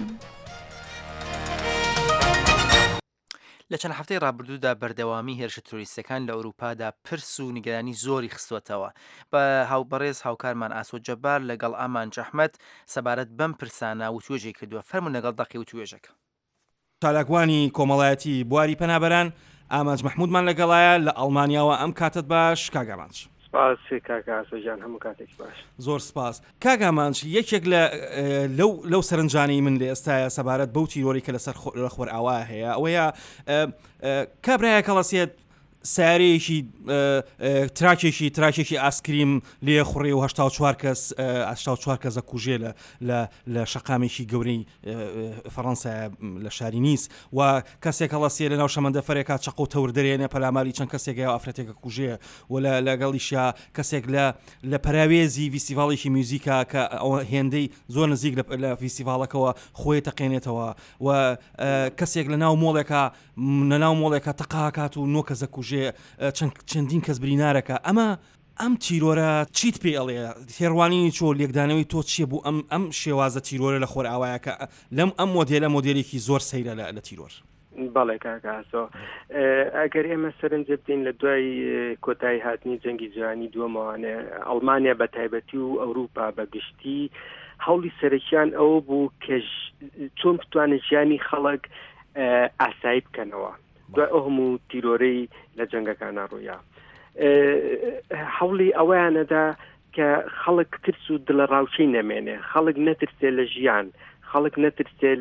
لە چەند هەفتەی ڕابردوودا بەردەوامی هێرشە تۆریستەکان لە ئەوروپادا پرس و نیگەرانی زۆری خستوەتەوە. بە هاوبەڕێز هاوکارمان ئاسۆ جەبار لەگەڵ ئامان جەحمەد سەبارەت بەم پرسانە وتوێژەی کردووە. فەرموون لەگەڵ دەقی وتوێژەکە. چالاکوانی کۆمەڵایەتی بواری پەنابەران ئامانج مەحموودمان لەگەڵایە لە ئەڵمانیاوە ئەم کاتت باش کاگامانج. سپاسی کاکا ئاسۆجان هەموو کاتێک باش. زۆر سپاس. کاگامانج یەکێک لەو سەرنجانی من لە ئێستاە سەبارەت بەو تیرۆری کە لە خۆر ئاوا هەیە ئەوەیە کابراایە کەڵەسێت سیارەیەکی تراکێکی ئاسکریم لێ خوڕێ و 84 کەس ئەکوژێ لە شەقامێکی گەورەی فەڕەنسا لە شاری نیس و کەسێک هەڵەسێ لە ناو شەمەندەفەرێکا چەق و تەور دەرێنێ پەلاماری چەند کەسێک ئافرەتێکە کوژێ و لەگەڵیشیا کەسێک لە پەراوێزی فیستیڤاڵێکی میوزیکا کە هێندەی زۆر نزیک لە فیستیڤاڵەکەەوە خۆی تەقێنێتەوە و کەسێک لە ناو مۆڵێکە تەقاکات و نۆ کەس ئەکوژێ چەندین کەس برینارەکە ئەم تیرۆرە چیت پێ ئەڵێ تێڕوانی چۆ لێکدانەوەی تۆ چیە بوو ئەم شێوازە تیرۆرە لە خۆر ئاوایەکە لەم ئەم مۆدێلێکی زۆر سەیرە لە تیرۆر بەڵێ کاکاسۆ ئەگەر ئێمە سەرنجە بدەین لە دوای کۆتایی هاتنی جەنگی جیهانی دووەمەوانێ ئەڵمانیا بە تایبەتی و ئەوروپا بە گشتی هەوڵی سەرەکیان ئەوە بوو کە چۆن بتوانێت ژیانی خەڵک ئاسایی بکەنەوە دوای ئەو هەموو تیرۆرەی لە جەنگەکانە ڕوویا هەوڵی ئەوەیانەدا کە خەڵک ترس و دڵە ڕاوچەی نەمێنێ خەڵک نەترسێ لە ژیان خەڵک نەترسێ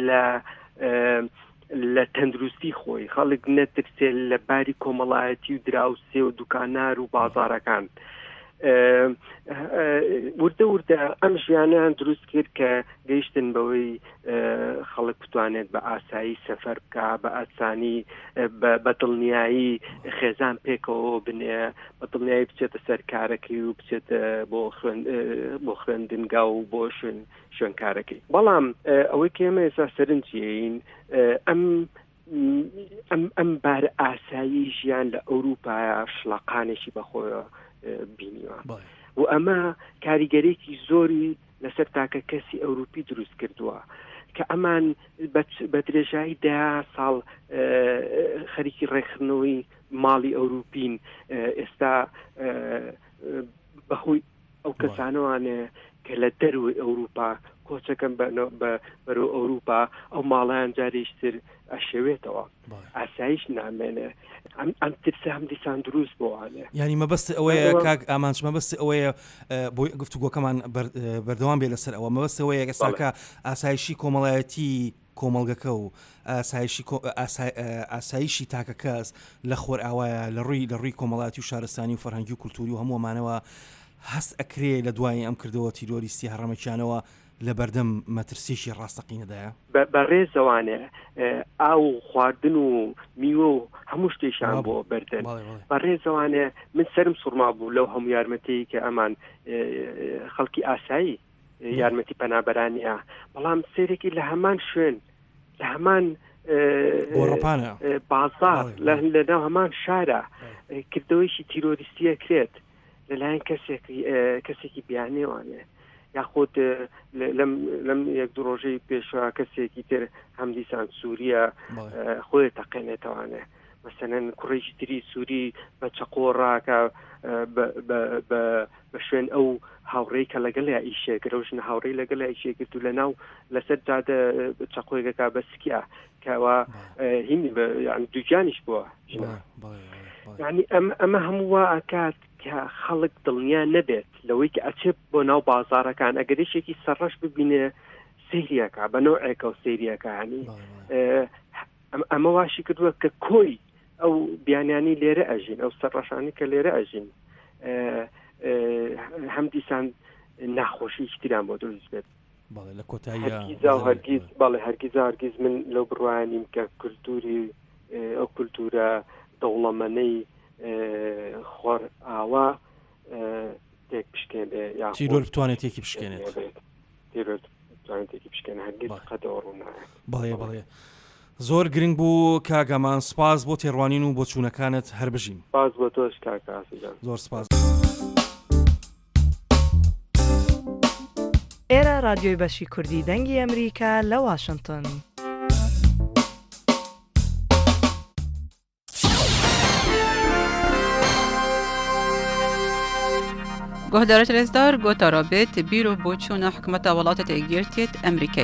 لە تەندروستی خۆی خەڵک نەترسێ لە باری کۆمەڵایەتی و دراوسێ و دوکانار و بازارەکان وردە ئەم ژیانیان دروست کرد کە گەیشتن بەوەی خەڵک بتوانێت بە ئاسایی سەفەر بکە بە ئاسانی بە دڵنیایی خێزان پێکەوە بنێ بە دڵنیایی بچێتە سەر کارەکەی و بچێتە بۆ خوێندنگا و بۆ شوێنکارەکەی بەڵام ئەوەی کە ئێمە ئێستا سەرنجین ئەم بارە ئاسایی ژیان لە ئەوروپایە شڵەقانێکی بەخۆیە بینیوە و ئەمە کاریگەرێکی زۆری لەسەر تاکە کەسی ئەوروپی دروست کردووە کە ئەمان بە درێژایی 10 ساڵ خەریکی ڕێکخستنەوەی ماڵی ئەوروپین ئێستا بەخۆی ئەو کەسانەوانێ کە لە دەروی ئەوروپا کۆچەکەم بەرەو ئەوروپا ئەو ماڵیان جارێشتر ئەشێوێتەوە ئاسایش نامێنێ ئەم ترسە هەم دیسان دروست بۆوانێ ینی مەبەست ئەوەیە کاک ئامانچ مەبەست ئەوەیە بۆی گفتوگۆکەمان بەردەوام بێ لەسەر ئەوە مەبەست ئەوەیە ئێستاکە ئاسایشی کۆمەڵایەتی کۆمەڵگەکە و ئاسایشی تاکە کەس لە خۆر ئاوایە لە ڕووی کۆمەڵایەتی و شارستانی و فەرهەنگی و کولتوری و هەمووەمانەوە هەست ئەکرێ لە دوای ئەم کردەوە تیرۆریستی هەڕەمەکیانەوە لە بەردەم مەترسیشی ڕاستەقینەدایە بە ڕێزەوانێ ئاو خواردن و میوە و هەموو شتێکشان بۆ بەردەن بە ڕێزەوانێ من سرم سوڕما بوو لەو هەموو یارمەتەیە کە ئەمان خەڵکی ئاسایی یارمەتی پەنابەرانیە بەڵام سێرێکی لە هەمان شوێن لە هەمان بازار لە ناو هەمان شارە کردەوەیشی تیرۆریستیە کرێت لەلایەن کەسێکی بیانێوانێ یاخۆت لەم یەک دوو ڕۆژەی پێشوە کەسێکی تر هەم دیسان سووریە خۆی تەقێنێتەوانێ مەسەنەن کوڕێکی تری سووری بە چەقۆڕاکە بە شوێن ئەو هاوڕێی کە لەگەڵ ئیشێکرد ڕۆژنە هاوڕێی لەگەڵ ئیشێکرد و لەناو لەسەر جادە چەقۆیەکە بەسکیا کەوا هینی دووجانیش بووە یعنی ئەمە هەموو وا ئاکات کە خەڵک دڵنیا نەبێت لەوەی کە ئەچێت بۆ ناو بازارەکان ئەگەرێشێکی سەرڕەش ببینێ سەیریەکە بە نۆعێکە و سەیریەکانی ئەمە واشی کردووە کە کۆی ئەو بیانیانی لێرە ئەژین ئەو سەرڕەشانی کە لێرە ئەژین هەم دیسان ناخۆشی شتیان بۆ دروست بێت لە کۆتایی هەرگیز من لەو بڕوانیم کە کولتوری ئەو کولتورە دەوڵەمەنەی خۆر ئاوا تێک پشکێنێ تیرۆر بتوانێت تێکی بشکێنێت هەرگیز قەدەوە ڕوونایە بەڵێ زۆر گرنگ بوو کاگەمان سپاس بۆ تێڕوانین و بۆ چوونەکانت هەر بژین سپاس بۆ تۆش کاکە ئاسیجان زۆر سپاس ئێرە رادیۆی بەشی کوردی دەنگی ئەمریکا لە واشنگتن گۆهدارە تلێزدار گۆتە ڕابێت بیر و بۆچوونە حکومەتە وڵاتە تێگیرتێت ئەمریکەیە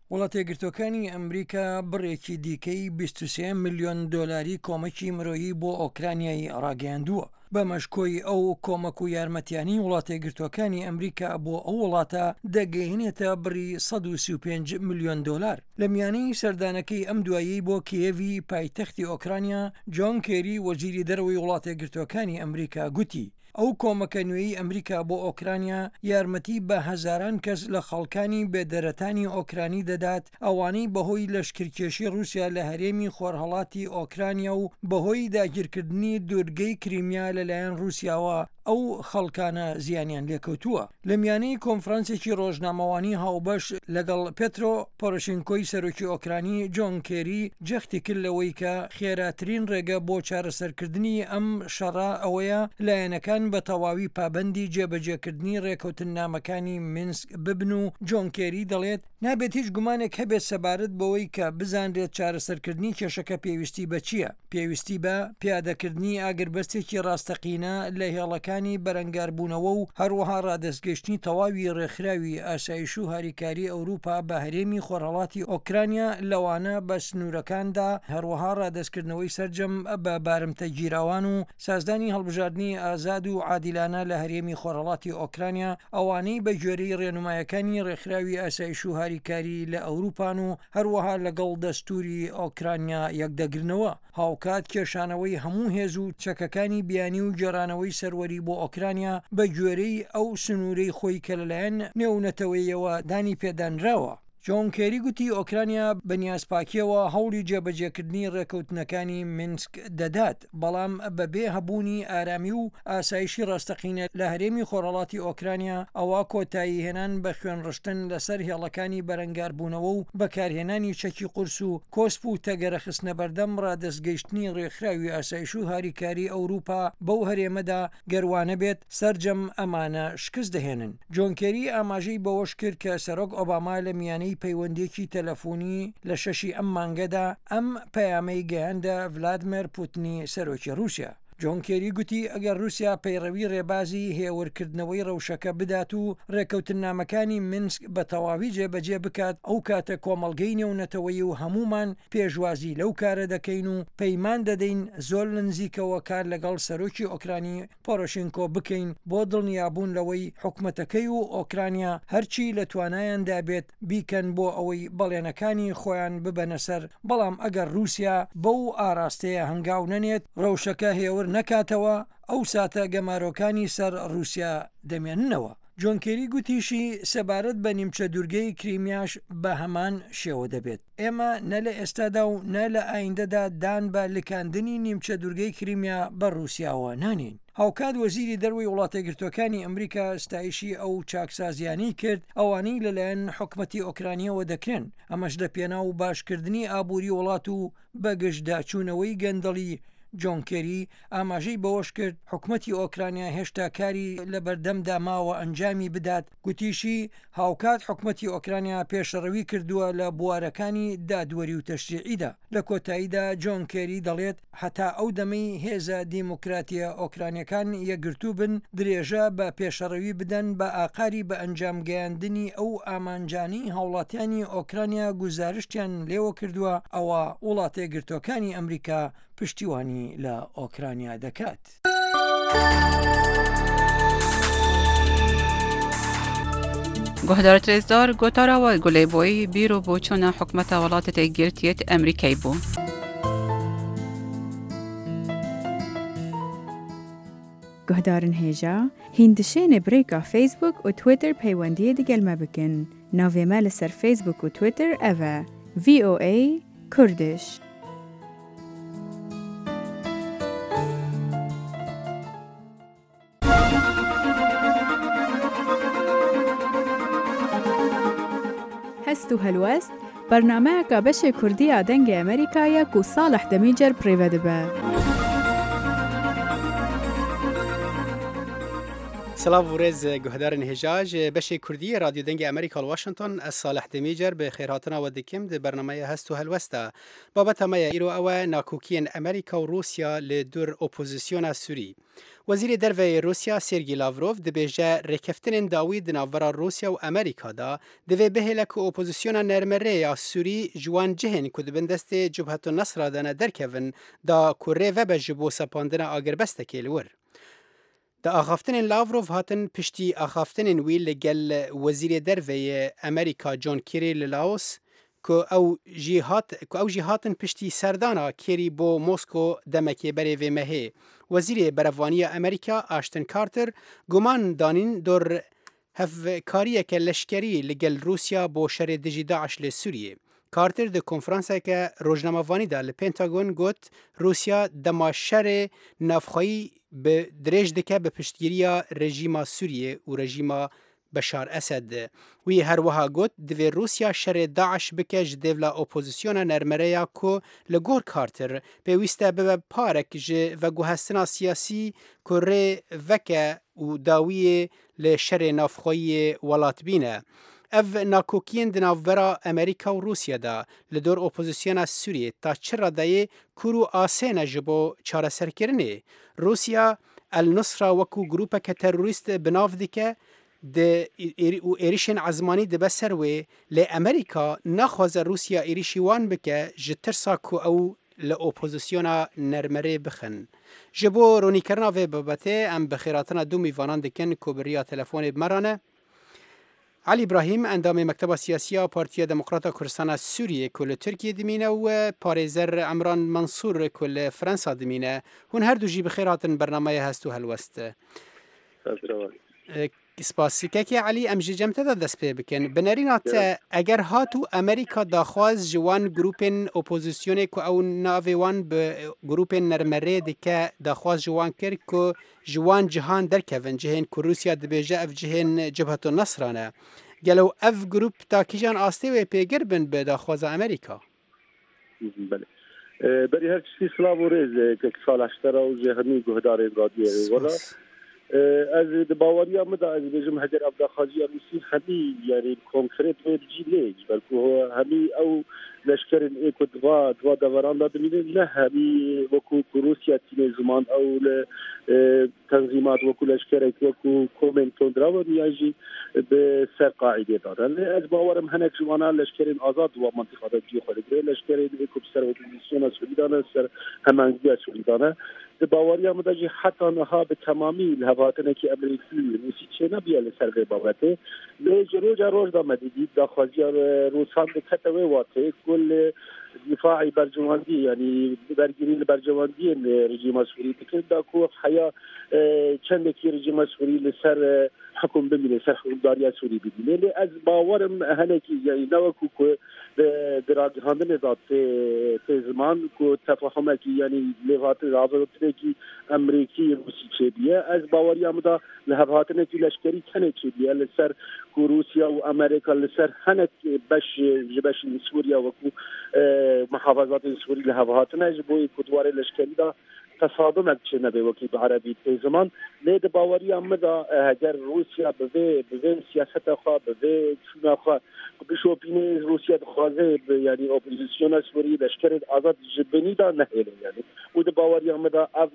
وڵاتە یەکگرتوەکانی ئەمریکا بڕێکی دیکەی 23 ملیۆن دۆلاری کۆمەکی مرۆیی بۆ ئۆکرانیایی ڕاگەیاندووە. بەمەشکۆی ئەو کۆمەک و یارمەتیانی وڵاتە یەکگرتوەکانی ئەمریکا بۆ ئەو وڵاتە دەگەیەنێتە بڕی 135 ملیۆن دۆلار. لە میانەی سەردانەکەی ئەم دوایی بۆ کیێڤی پایتەختی ئۆکرانیا، جۆن کێری وەزیری دەرەوەی وڵاتە یەکگرتوەکانی ئەمریکا گوتی ئەو کۆمەکە نوێی ئەمریکا بۆ ئۆکرانیا یارمەتی بە هەزاران کەس لە خەڵکانی بێدەرەتانی ئۆکرانی دەدات، ئەوانەی بەهۆی لەشکرکێشی رووسیا لە هەرێمی خۆرهەڵاتی ئۆکرانیا و بەهۆی داگیرکردنی دوورگەی کریمیا لەلایەن رووسیاوە ئەو خەڵکانە زیانیان لێکەوتووە. لە میانەی کۆنفرانسێکی ڕۆژنامەوانی هاوبەش لەگەڵ پێترۆ پۆرۆشینکۆی سەرۆکی ئۆکرانی، جۆن کێری جەختی کرد لەوەی کە خێراترین ڕێگە بۆ چارەسەرکردنی ئەم شەڕە ئەوەیە لایەنەکان بە تەواوی پابەندی جێبەجێکردنی ڕێکەوتنامەکانی مینسک ببن و جۆن کێری دەڵێت نابێت هیچ گومانێک هەبێت سەبارەت بەوەی کە بزانرێت چارەسەرکردنی کێشەکە پێویستی بە چییە؟ پێویستی بە پیادەکردنی ئاگربەستێکی ڕاستەقینە لە هێڵەکانی بەرەنگاربوونەوە و هەروەها ڕادەستگەشتنی تەواوی ڕێکخراوی ئاسایش و هاریکاری ئەوروپا بە هەرێمی خۆرهەڵاتی ئۆکرانیا لەوانە بە سنوورەکاندا، هەروەها ڕادەستکردنەوەی سەرجەم بە بارمتە گیراوان و سازدانی هەڵبژاردننی ئازاد و عادیلانە لە هەرێمی خۆرهەڵاتی ئۆکرانیا، ئەوانەی بە گوێرەی ڕێنمایەکانی ڕێکخراوی ئاسایش و هاریکاری لە ئەوروپان و هەروەها لەگەڵ دەستوری ئۆکرانیا یەکدەگرنەوە. هاوکات کێشانەوەی هەموو هێز و چەکەکانی بیانی و گێڕانەوەی سەروەری بۆ ئۆکرانیا بە گوێرەی ئەو سنوورەی خۆی کە لەلایەن نێونەتەوەیەوە دانی پێدانراوە. جۆن کێری گوتی ئۆکرانیا بەنیازپاکیەوە هەوڵی جێبەجێکردنی ڕێکەوتنەکانی مینسک دەدات، بەڵام بەبێ هەبوونی ئارامی و ئاسایشی ڕاستەقینە لە هەرێمی خۆرهەڵاتی ئۆکرانیا ئەوە کۆتایی هێنان بە خوێنڕشتن لەسەر هێڵەکانی بەرەنگاربوونەوە و بەکارهێنانی چەکی قورس و کۆسپ و تەگەرەخستنە بەردەم ڕادەستگەیشتنی ڕێکخراوی ئاسایش و هاریکاری ئەوروپا بەو هەرێمەدا گەروانە بێت سەرجەم ئەمانە شکست دەهێنن. جۆن کێری ئاماژەی بەوەش کرد کە سەرۆک ئۆباما لە میانەی پەیوەندێکی تەلەفۆنی لە 6 ئەم مانگەدا ئەم پەیامەی گەیاندە ڤلادیمیر پوتینی سەرۆکی رووسیا. جۆن کێری گوتی ئەگەر رووسیا پەیڕەوی ڕێبازی هێورکردنەوەی ڕەوشەکە بدات و ڕێکەوتنامەکانی مینسک بە تەواوی جێبەجێ بکات، ئەو کاتە کۆمەڵگەی نێونەتەوەی و هەمومان پێشوازی لەو کارە دەکەین و پەیمان دەدەین زۆر نزیکەوە کار لەگەڵ سەرۆکی ئۆکرانی پۆرۆشینکۆ بکەین بۆ دڵنیابوون لەوەی حکومەتەکەی و ئۆکرانیا هەرچی لە توانایاندا بێت بیکەن بۆ ئەوەی بەڵێنەکانی خۆیان ببەنە سەر. بەڵام ئەگەر رووسیا بەو ئاراستەیە هەنگاو نەنێت، ڕەوشەکە هێور نەکاتەوە، ئەو ساتە گەمارۆکانی سەر رووسیا دەمێننەوە. جۆن کێری گوتیشی سەبارەت بە نیمچە دوورگەی کریمیاش بە هەمان شێوە دەبێت. ئێمە نە لە ئێستادا و نە لە ئایندەدا دان بە لکاندنی نیمچە دوورگەی کریمیا بە رووسیاوە نانین. هاوکات وەزیری دەرەوەی وڵاتە یەکگرتوەکانی ئەمریکا ستایشی ئەو چاکسازیانی کرد ئەوانەی لەلایەن حکومەتی ئۆکرانیەوە دەکرێن، ئەمەش لە پێناو باشکردنی ئابووری وڵات و بەگەشتداچوونەوەی گەندەڵی. جۆن کێری ئاماژەی بەوەش کرد حکومەتی ئۆکرانیا هێشتا کاری لە بەردەمدا ماوە ئەنجامی بدات. گوتیشی هاوکات حکومەتی ئۆکرانیا پێشەڕەوی کردووە لە بوارەکانی دادوەری و تەشریعیدا. لە کۆتاییدا جۆن کێری دەڵێت هەتا ئەو دەمەی هێزە دیموکراتیە ئۆکرانیەکان یەکگرتوو بن، درێژە بە پێشەڕەوی بدەن بە ئاقاری بە ئەنجام گەیاندنی ئەو ئامانجانی هاوڵاتیانی ئۆکرانیا گوزارشتیان لێوە کردووە، ئەوە وڵاتە یەکگرتوەکانی ئەمریکا پشتیوانی لە ئۆکرانیا دەکات. گۆهدار ترێزدار گۆتاراوە گولێبۆی بیرۆ بۆ چۆنە حکومەتە وڵاتە تێگرتیێت ئەمریکای بوو. گۆهدارن هێژا هیندشێنە برێکا فیسبوک و تویتر پەیوەندیە دەگەلمە بکەن. ناوێمە لەسەر فیسبوک و تویتر ئەڤە VOA کوردش. هەست و هەلوەست بەرنامەیەکە بەشێ کوردیە دەنگی ئەمریکایە و ساڵح دەمیجەر پڕێوە دەبە. سلام و ریز گهدارن هجاج بشی کردی رادیو دنگ امریکا واشنطن از صالح دمیجر به خیراتنا و دکم ده برنامه هستو هلوستا بابت ما ایرو او ناکوکین امریکا و روسیا لدور اپوزیسیون سوری وزیر دروی روسیا سرگی لاوروف دبیجه رکفتن داوی دناورا روسیا و امریکا دا دوی بهلک اپوزیسیون نرمره یا سوری جوان جهن کد بندست جبهت النصر دانه درکون دا کوره و به جبو سپاندن آگربسته کلور دا آخافتن لاوروف هاتن پشتی آخافتن وی لگل وزیر دروی امریکا جون کیری للاوس که او جهاتن پشتی سردانا کیری بو موسکو دمکی بری و مهی وزیر بروانی امریکا آشتن کارتر گمان دانین دور هفکاریه که لشکری لگل روسیا بو شر دجی داعش لسوریه کارتر ده کنفرانسه که روزنامه‌وانی دا لپنتاگون گوت روسیا دما شر نفخایی به درج دکه به پشتگیری رژیم سوریه و رژیم بشار اسد وی هر وها گوت دوی روسیا شر داعش بکه جدیولا اپوزیسیون نرمره کو لگور کارتر پیوسته به پارک و گوهستنا سیاسی کره وکه و داوی لشر نفخایی ولات بینه اف ناکوکین دناورا امریکا و روسیا دا لدور اپوزیسیون سوریه تا چرا دای کرو آسین جبو چاره سرکرنه روسیا النصر وکو گروپا که تروریست بناف دیکه ده ایریشن عزمانی ده بسروه لی امریکا نخواز روسیا ایریشی وان بکه جترسا کو او لأپوزیسیون نرمره بخن جبو رونی کرنا و بابته ام بخیراتنا دو میوانان دکن کوبریا تلفون بمرانه علی ابراهیم اندام مکتب سیاسی پارتی دموکرات کردستان سوریه کل ترکیه دمینه و پارێزەر عمران منصور کل فرانسا دمینه هون هر دو جی بخیراتن برنامه هستو هلوست سپاس که علی امجی جمت دا دست پی بکن بنرینات اگر هاتو امریکا داخواز جوان گروپن اپوزیسیونه که او ناویوان به گروپن نرمره دیکه داخواز جوان کرد که جوان جهان درکون جهن که روسیا دبیجه اف جهن جبهت النصرانه گلو اف گروپ تا کیجان آسته و پیگر بن به داخواز امریکا بله بری هر چیزی سلام و ریز که سالشتره و جهنی گهدار رادیو ولا از باوری آمده از بجم هجر عبدالخاجی روسی همی یعنی کنکرت و جیلیج بلکه همی او لشکر ایکو دوا دوران داده میده نه همی وکو روسیا تیم زمان او تنظیمات وکو لشکر وکو کومنتون درا و نیاجی به سر قاعده دارن از باورم هنک جوانا لشکر آزاد و منطقه جی خود لشکر ایکو سر و دیسیون سوریدانه سر همانگی سوریدانه باوری آمده حتی نها به تمامی لحظاتنه که امریکی روسی چه نبیه لسر به بابته روز دامده دید داخوازی روسان بکتوه واته کل دفاعی برجواندی یعنی برگیری برجواندی رژیم سوری بکن دا کو حیا چند کی رژیم سوری لسر حکم بمینه سر حکمداری سوری ببینه لی از باورم هنکی یعنی نوکو که دراجهاندن ذات في زمان کو تفاهم کی یعنی لغات رابطه کی امریکی روسی چه بیه از باوری آمده لحظاتنه کی لشکری کنه چه بیه لسر کو روسیا و امریکا لسر هنک بش سوریا و کو محافظات سوری لحظاتنه جبوی کدوار لشکری دا تصادم اکچه نبه وکی به عربی تی زمان لید باوری آمده اگر روسیا به سیاست خواه به چون خواه بشوپینه روسیا خوازه یعنی اپوزیسیون سوری لشکر آزاد جبنی دا نهیله یعنی او ده باوری آمده اف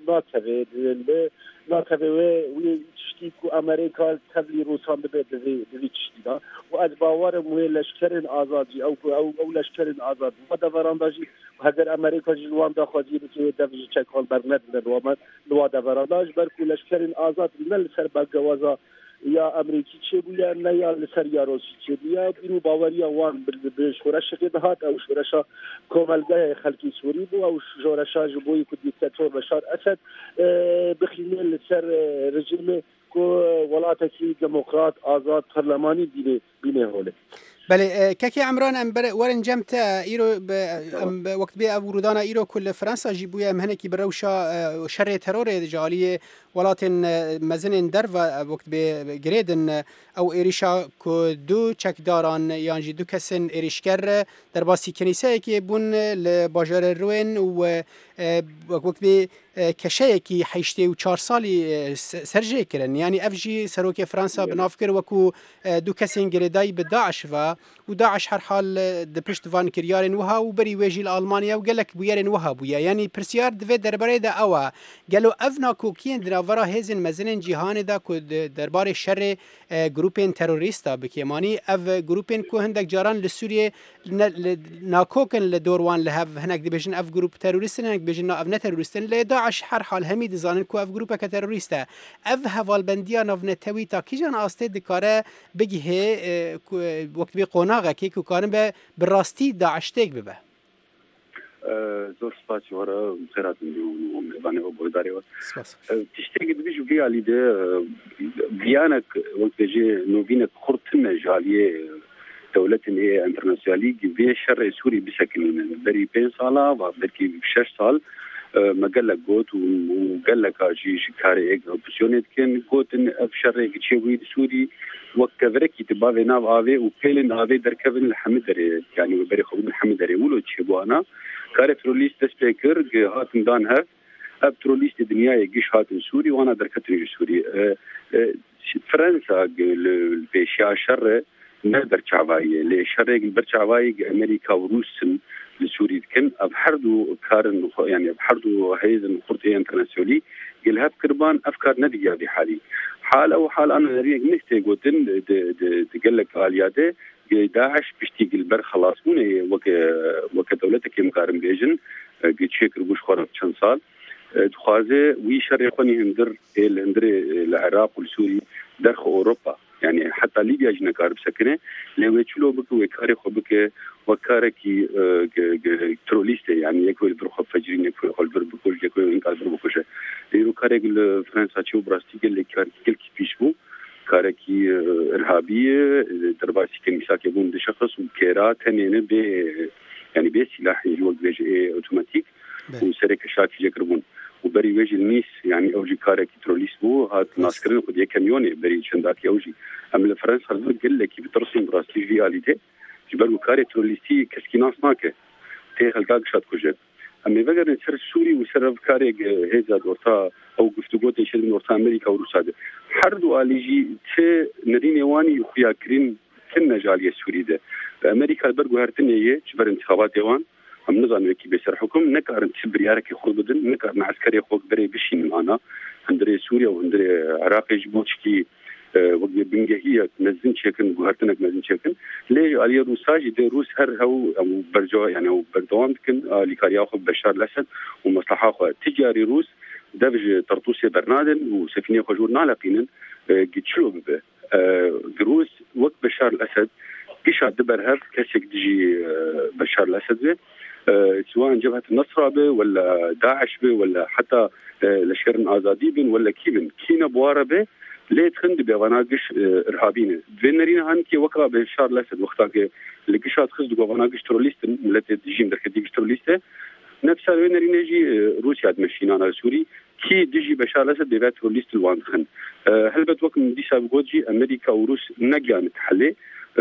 ناتوه وی چشتی که امریکا تبلی روسان بده چشتی دا و از باورم وی لشکر آزادی او لشکر آزاد و دوران داشتی و اگر امریکا جلوان دا خوازی بکی دفجی چکال برند لوا دوران داشت برکو لشکر آزاد نل سر بگوازا یا امریکی چه بویا نه یا لسر یا روسی چه بویا بینو باوری وان به شورش دهات او شورش کوملگاه خلکی سوری بو او شورش جبوی که دیکتاتور بشار اسد بخینه لسر رژیم کو ولاتی دموکرات آزاد پارلمانی بینه هوله بله كاكي عمران ام ورن جمتا ايرو وقت بي ورودانا ايرو كل فرنسا جيبويا مهنكي بروشا شر ترور جاليه ولاتن مزن دروا وقت بي جريدن او ايريشا كو دو چک داران یانجی دو کسن ايريشكر در باسی کنیسه کی بون لباجار روين و وقت بي کشه کی 84 سالی سرجه کرن یعنی افجی سروک فرانسا بنافکر وکو دو کسین گریدای به داعش و داعش هر حال د پشت وان کریارن وها و بری ویجی المانیا و گلک بویرن وها بویا یعنی پرسیار د درباره دا او گلو افنا کوکین دراورا هزن مزنن جهان دا کو درباره شر گروپین تروریستا بکیمانی اف گروپین کو هندک جاران لسوریه ناکوکن لدوروان لهف هناك دي بيجن اف جروب تيروريستن هناك بيجن اف نتيروريستن لداعش هر حال همي دزانن كو اف جروب كتيروريستا اف هوالبنديا ناف نتويتا كيجان استي دكاره بيجي هي وقت بي قوناغه كي كو كان براستي داعش تيك ببه زور سپاسی وره خیرات و میزبانی و بوداری و تشتاق دبیجو بیا لیده بیانک وقت بيجي نوبينك خرطنا جاليه دولتنا هي انترناسيونالي في شر سوري بشكل بري بين صاله وبركي 6 سال ما قال لك قوت وقال لك اجي شكاري اوبسيونيت كان قوت ان ابشر كيتشوي سوري وكفركي تبافي ناف افي وبيلن افي دركبن الحمدري يعني بري خو الحمدري ولو تشبوانا كارتروليست سبيكر هاتن دان هاف ابتروليست دنيا يجيش هاتن سوري وانا دركتري سوري فرنسا البيشيا شر برچاوایی لشرق برچاوایی امریکا و روس لسوريا كان ابحردو كارن يعني ابحردو هيزن خرطي انترناسيونالي قالها بكربان افكار نديه بحالي حال او حال انا نريق نكتي قلتن تقول لك الياده داعش بيشتي البر خلاص مون وك دولتك مقارن بيجن قد شكر بوش خرط كم سال تخازه وي شرقني هندر العراق والسوري درخ اوروبا يعني حتى ليبيا جنا كارب سكنه لو تشلو بك وكاري خو بك وكاركي تروليست يعني يكوي بروخ فجرين يكوي خل بربكول يكوي انقاذ بربكوش يرو كارك فرنسا تشو براستي قال لك كلكي بيشبو كاركي ارهابيه درباسي كنيساك يبون دي شخص وكيرا تنين ب يعني بسلاح الوقت بيجي اوتوماتيك وسرك شاكي يقربون وبري وجه النيس يعني اوجي كارك تروليس بو هات ناسكرين خد كاميوني بري شنداك اوجي ام فرنسا قال لك بترسم براستي فياليتي جبرو كاري تروليستي كسكيناس ناكه تي خلقاك شات كوجب اما بغير نسر سوري وسرب كاري هيزا دورتا او گفتگو تشد نورتا امريكا وروسيا حردو اليجي تي نريني واني خويا كرين كن جاليه سوري ده امريكا برغو هرتنيه جبر انتخابات ديوان هم نظام كي بيسر حكم نكار تبريارك يخرج بدن نكار مع عسكري خوك بري بشين معنا عندري سوريا وعندري العراق جبوتشكي وقت بنجهيه مزن شكن غهرتنك مزن شكن ليه علي روساجي دي روس هر هو او برجو يعني او بردوام كن لكاريا خو بشار الاسد ومصلحه خو تجاري روس دبج طرطوسي برنادن وسفينه خو جورنال قينن قتشلو به روس وقت بشار الاسد كيش دبرها كاسك تجي بشار الاسد سواء جبهة النصرة به ولا داعش به ولا حتى لشكر آزادي بن ولا كيبن كينا بوارة به ليه تخند بيغاناقش إرهابين فينرينا هانكي وقع بشار الأسد وقتاك لقشات خزد بيغاناقش تروليست ملتي تجيم دركة ديش تروليست نفسها فينرينا يجي روسيا تمشينا على سوري كي ديجي بشار الأسد بيبات تروليست الوان خن هل بتوقع من ديسا بقوجي أمريكا وروس نقيا نتحلي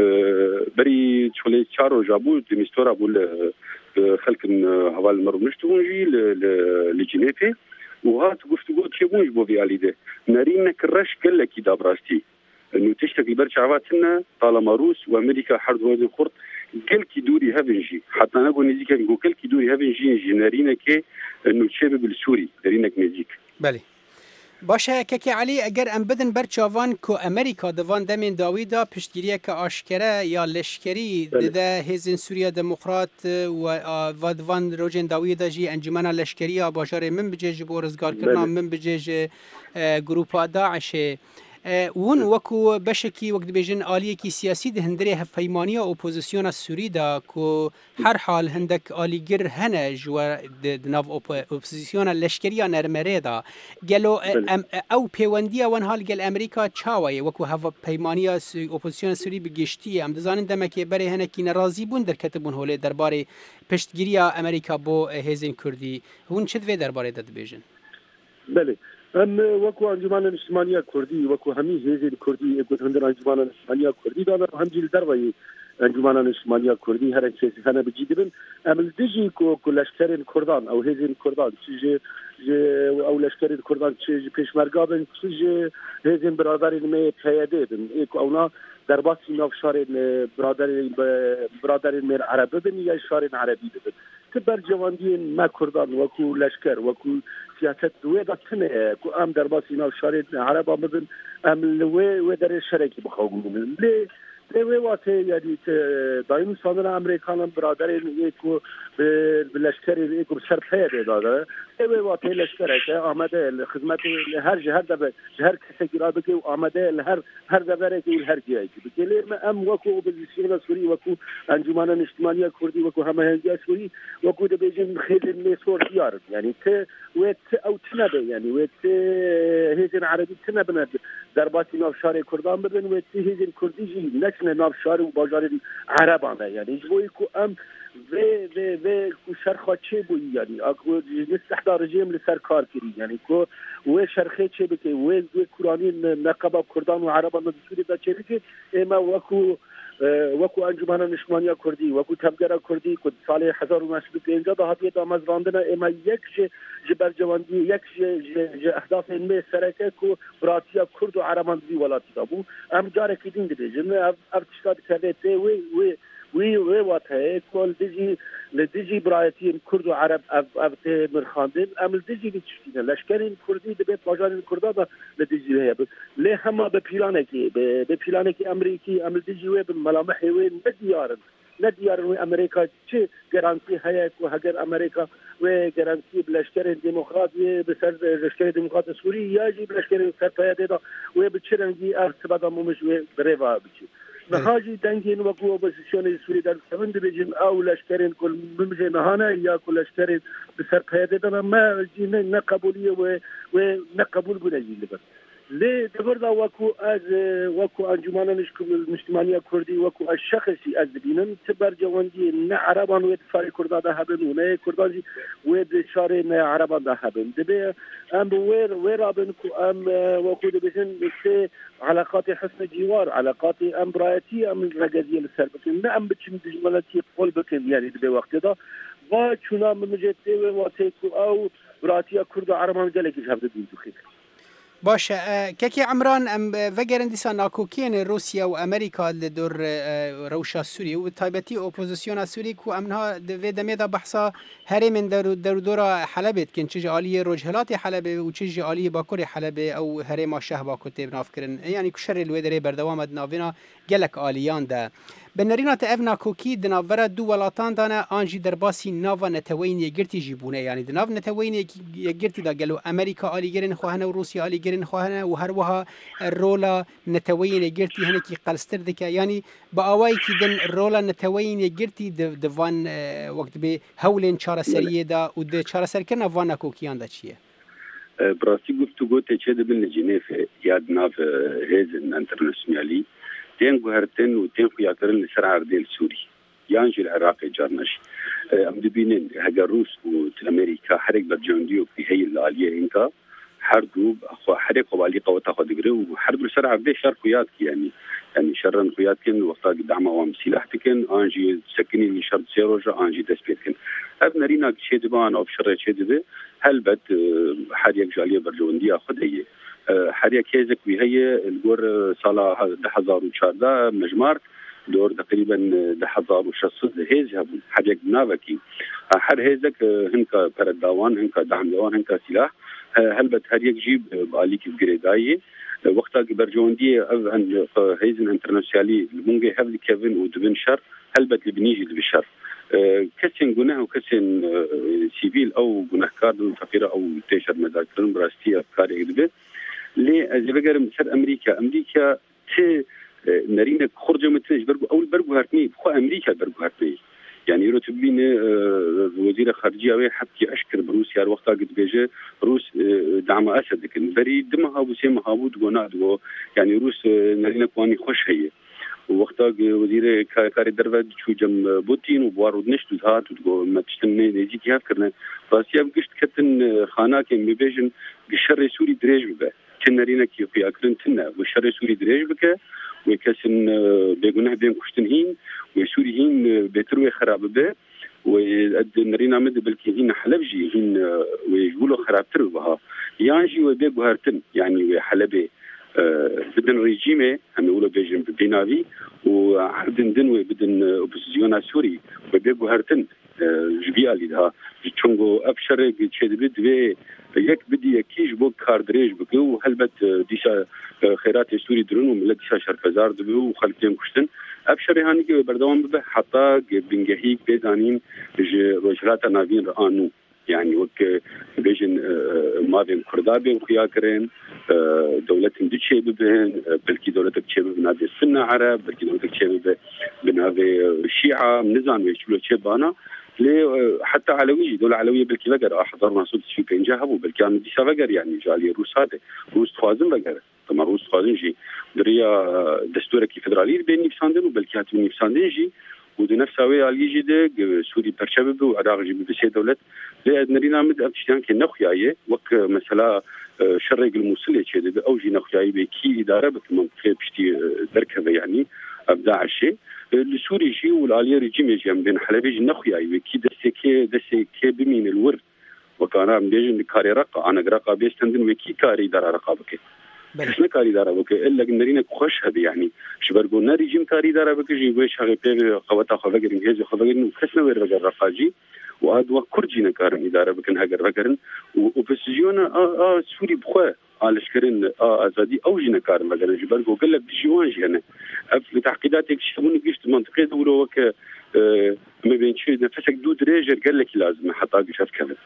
بري تشولي تشارو جابو دمستورا بول خلق هوال مرو نشتونجي لجنيفي وهات قفتقو تشيبونج بو فياليده نارين كرش قال لك دا براستي انه تشتكي برشعواتنا طالما روس وامريكا حرد وادي خرط قال كي دوري هافنجي حتى انا نقول نزيك نقول قال كي دوري هافنجي نارينا كي انه تشابه بالسوري نارينك نزيك بله باشه که علی اگر ام بدن بر چاوان کو امریکا دوان دمین داویدا پشتگیریه که آشکره یا لشکری ده هزین سوریا دموکرات و دوان روجن داویدا جی انجمن لشکری باجار من بجیج بورزگار کرنا من بجیج گروپ داعش ون وکو بشکی وقت بیجن آلیه کی سیاسی ده هندره هفیمانی اپوزیسیون سوری دا کو هر حال هندک آلیگر هنج و ناف اپوزیسیون لشکری نرمره دا گلو او پیوندی وان حال گل امریکا چاوی وکو هفیمانی اپوزیسیون سوری بگشتی ام دزانن دمکی بره هنکی ناراضی بون در کتبون هوله درباره پشتگیری امریکا بو هزین کردی هون چه دوی درباره داد بیجن بله ام وکو انجمن اجتماعی کردی وکو همی هزین کردی اگه هندر انجمن اجتماعی کردی داره هم جیل دروی انجمن اجتماعی کردی هر کسی خانه بجیدن عمل دیجی کو لشکر کردان او هزین کردان چیز او لشکر کردان چیز پیشمرگابن چیز هزین برادرین می پیاده دن اگه اونا در باسی نافشار برادرین میر عربی بن یا شار عربی بن تبر جواندی ما کردان وکو لشکر وکو سیاست دوی داتنه کو ام در باسی نافشار عربا بن ام و در شرکی بخوگون لی وقتی یعنی دایم سازمان امریکان برادرین یکو لشکر یکو سرپیاده داده لی وقتی لشکر که آمده خدمت هر جهر دبه هر کسی که را بگه آمده هر دبره که هر جایی که بگه ما ام وکو اپوزیسیون سوری وکو انجمن اجتماعی کردی وکو همه هنگی سوری وکو ده بیجن خیلی میسور دیار یعنی ته وقت او تنبه یعنی وقت هیزن عربی تنبه در باتی نافشار کردان بدن وقت هیزن کردی جی نکنه نافشار و باجار عربانه یعنی جوی کو ام و کو شرخه چه بوی یعنی اگه نستحضر رژیم لسر کار کری یعنی کو و شرخه چه بکی و کورانی نقاب کردان و عربان مدسوری دا چه بکی اما وکو انجمن اجتماعی کردی وکو تبگرا کردی که سال 1950 هاتیه دا مزراندن اما یک جبر جواندی یک اهداف علمی سرکه که براتیا کرد و عربان دی ولاتی دا بو ام جاره کدین دیده جمعه اب تشتاد کرده تی وی واتای کل دیجی برایتی کرد و عرب اب تی مرخاندن ام دیجی بیچتینه لشکرین کردی دبیت باجارین کرده دا دیجی هیا لی همه به پیلانه که امریکی ام دیجی وی بن ملامحی وی ندیارن و امریکا چه گرانتی هیا که هگر امریکا و گرانتی بلشکر دموکراتی بسر لشکر دموکرات سوری یا جی بلشکر سرپایده دا و بچرنگی ارتباط مومش و بریوا بچی نهاجی دنگین وکو اپوزیسیون سوری در سوند بیجن او لشکرین کل ممجه نهانه یا کل لشکرین بسرپایده دا ما جی نقبولیه و نقبول بونه جی لبر لی دبردا وکو انجمن اجتماعی کردی وکو از شخصی از بینن تبر جواندی نه عربان و دفاع کردان ده هبن و نه کردان و دشار نه عربان ده هبن دبی ام ویر رابن کو ام وکو دبیشن مثل علاقات حسن جوار علاقات ام برایتی ام رجزیه لسر بکن نه ام بچم دجملاتی قول بکن یعنی دبی وقت دا و چونا مجتی و وقتی کو او برایتی کرد و عربان جلکی هبده دین تو خیر باشه كاكي عمران ام وگرن دیسا ناکوکین روسیا و امریکا لدور روشا سوری و تایبتی اپوزیسیون سوری کو امنها و دمیدا بحثا هری من دورا حلبت کن چه عالی رجحلات حلب و چه عالی باکور حلب او هری ما شه با کتب ناف کرن یعنی کشر الودری بردوام ناوینا گلک عالیان ده بنرینات افنا کوکی دناورا دو ولاتان دانا آنجی در باسی ناوا نتوین یگرتی جیبونه یعنی دناو نتوین یگرتی دا گلو امریکا آلی گرن خواهنه و روسیا آلی گرن خواهنه و هر وها رولا نتوین یگرتی هنه کی قلستر دکه یعنی با آوائی کی دن رولا نتوین یگرتی دوان وقت به هولین چاره سریه دا و ده چاره سر کرنا وانا کوکیان دا چیه؟ براستی گفتگو تچه دبن جنیف یاد ناف هیزن انترناسیونالی تين قهرتين وتين خياطرين لسر عرديل سوري يانجي العراق جارناش ام دبينين هجا روس وامريكا حرق برجانديو في هي الاليه انكا حرقوا اخو حرق قبالي قوه تاخذ غري وحرقوا لسر عرديل شر خياط يعني شرن خياط كن وقت دعم وام سلاح تكن انجي سكني من شرط سيروجا انجي دسبيتكن ابنرينا شي دبان او شر شي دبه هل بد حرق جاليه برجانديو خديه حريا كيزك وهي الجور صالة 2014 مجمار دور تقريبا 2016 هيز هبون حريا بنافكي حر هيزك هنكا برداوان هنكا دعم دوان هنكا سلاح هلبت حريا جيب باليك الجريداي وقتها برجوندي عند هيزن انترناسيونالي المونجي هفلي كيفن ودبن شر هلبت لبنيجي بالشر كسن جناه وكسن سيفيل او جناهكار فقيره او تيشر مذاكرين براستي افكار يدبه لي از بگرم سر امریکا ته نرینه خرج متنج برگو اول برگو هرتنی خو امریکا برگو هرتنی يعني رو تبين وزير خارجية وي حكي أشكر بروسيا الوقت قد بيجي روس دعم أسد لكن بري دمها وسيمها هابود ونادو يعني روس نرينا قواني خوش هي ووقتا وزير كاري درفد شو جم بوتين وبوارود نشتو هات وتقول ما تشتني نيجي كيف كرنا راسيا بقشت كتن خاناك مبيجن بشر سوري دريج بقى كنرينا كيف ياكلن تنا وشر سوري دريج بقى وكسن بيقولنا بين كشتنهين وسوريين بتروي خراب به ونرينا مد بالكين حلبجي هين ويقولوا خراب تربها يانجي وبيقوا هرتن يعني حلبي بدن ريجيمي هم يقولوا بيجن بينافي وعدن دنوي بدن اوبوزيسيون سوري وبيقوا هرتن جبيا لها تشونغو ابشر تشدبد و يك بدي كيش بو كاردريج بكو هلبت ديشا خيرات سوري درون وملت ديشا شرفزار دبو وخلتين كشتن ابشر هاني بردوام به حتى بنجهيك بيدانين روجرات نافين رانو يعني وك بيجن ما بين كردابي وخيا كرين دولة دتشي ببهن بلكي دولة دتشي بنادي السنة عرب بلكي دولة دتشي بنادي الشيعة نظام يشلو تشبانا ليه حتى علوي دولة علوية بلكي بقر حضرنا صوت في بينجهب وبلكي عم ديشا بقر يعني جالي روس هذا روس خوازن بقر طبعا روس خوازن جي دريا دستورك فدرالي بين نفساندن وبلكي هات من نفساندن جي ودي نفسها ويا اللي جدك سوري برشبب وعراق جي بسي دولة ليه نرينا مد أبتشتان كي نخياية وك مثلا شرق الموصل يشهد أو جي نخياية بكي إدارة بكمنطقة بشتي دركبة يعني أبداع الشيء السوري جي والعالية رجيم يجي بين حلبي جي نخياية بكي دسي كي بمين الورد وكان بيجن كاري رقا أنا رقا بيستندن وكي كاري إدارة رقا بكي بس ما كاري دارا بك إلا نرينا خوش هذا يعني شبرقو ناري جيم كاري دارا بك جي ويش هذا بيه قوتا خفقر إنجاز خفقر كسنا وير بقر رقاجي وهذا كرجينا كارن إدارة بكن هجر بقرن وبسجونا سوري بخوا على شكرن أزادي أو جينا كارن بقرن شبرقو قال لك بجوان جينا في تعقيداتك شمون قشت منطقة دولة وك ما بين شيء نفسك دود ريجر قال لك لازم حتى قشت كذا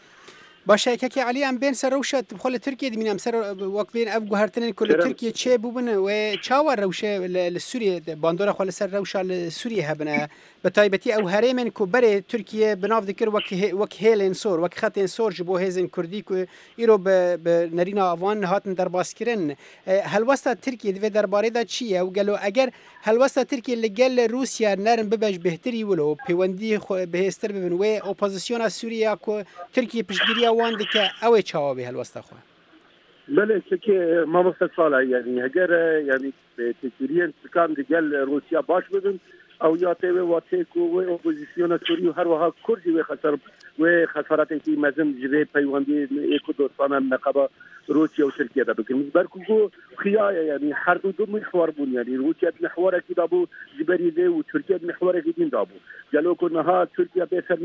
باشه که علی ام بین سر روشه بخول ترکیه دمینم سر وقت بین اب گوهرتن کل ترکیه چه بوبن و چاور روشه لسوریه باندورا خال سر روشه لسوریه هبنا بتایبتی او هرمن کو بره ترکیه بناف ذکر وک هیلن سور وک خطن سور جبو هزن کردی کو ایرو به نرینا اوان هاتن در باسکرن هل وسط ترکیه دی درباره دا چیه و قالو اگر هل وسط ترکیه لگل روسیا نرم ببج بهتری ولو پیوندی بهستر ببن و اپوزیسیون سوریه کو ترکیه پشگیری وان دکه اوه چاوه هل وسط خو بله که ما مستقبل يعني هجر يعني تكريان كان رجال روسيا باش بدن او ياتي واتيكو واوبوزيسيون سوري هر وها كردي وخسارات في مزن جري بيواندي ايكودور صانا نقابه روسيا وتركيا ده بكم بركو خيايه يعني حرب دو محور بون يعني روسيا محور كده ابو جبريله وتركيا محور جديد دابو قالوا كنا تركيا بيسر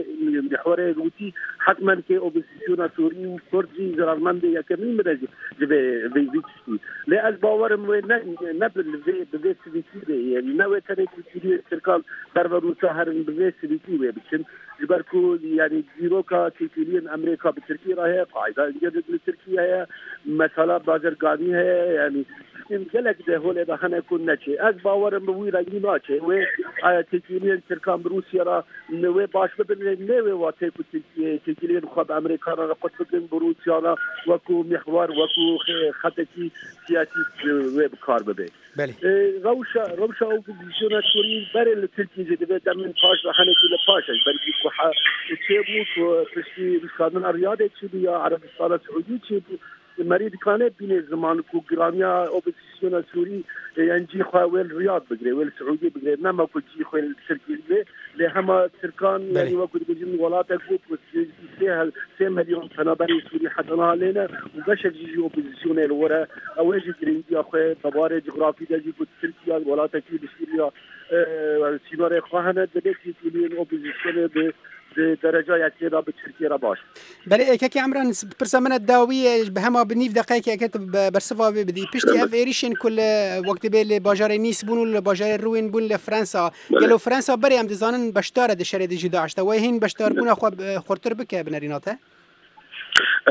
محور روسي حتما كي اوبوزيسيون سوري وكردي زرمند يا كمين مرجي في لا الباور نبل في سيتي يعني نوى تركي تركال دربو سهر في سيتي بكن بركو يعني زيروكا تيكلين امريكا بتركيا راهي قاعده جدد لتركيا مثلا بازرگانی ہے يعني امكانك ده هو بهنا كنا شيء از باور بوي راجي ناچه و تيكلين تركام روسيا را نو باش بدل نو واتي تيكلين خب امريكا را قد بدل روسيا را وكو محور وكو خطتي سياسي ويب كار بده بله روشا او بيجونا سوري بري تركيا ده من باش بهنا كده باش بلكي وحا تشيبو تشي كانن رياضه تشي عربستان السعودي تشي مريض كان بين زمان كو جراميا اوبوزيسيون سوري ينجي خوال رياض بقري والسعودي بقري نما كو جي خوال تركيا لهما تركان يعني وكو بيجن ولاته كو سهل 3 مليون تنابري سوري حدنا علينا وباش جي اوبوزيسيون الورا اواجي جريندي اخو تبار جغرافي دجي كو تركيا ولاته كي بسوريا سيناريو خواهنا دلتي تلين اوبوزيسيون بدرجه يعتبر بتركيا باش بله كي عمران برسمنا الداويه بهما بنيف دقائق كتب برصفه بدي بيشتي اف ايريشن كل وقت بال باجار نيس بون باجار روين بون لفرنسا قالوا فرنسا بري ام دزانن بشتار د شريد جدا 10 وهين بشتار بون اخو خورتر بك بنريناته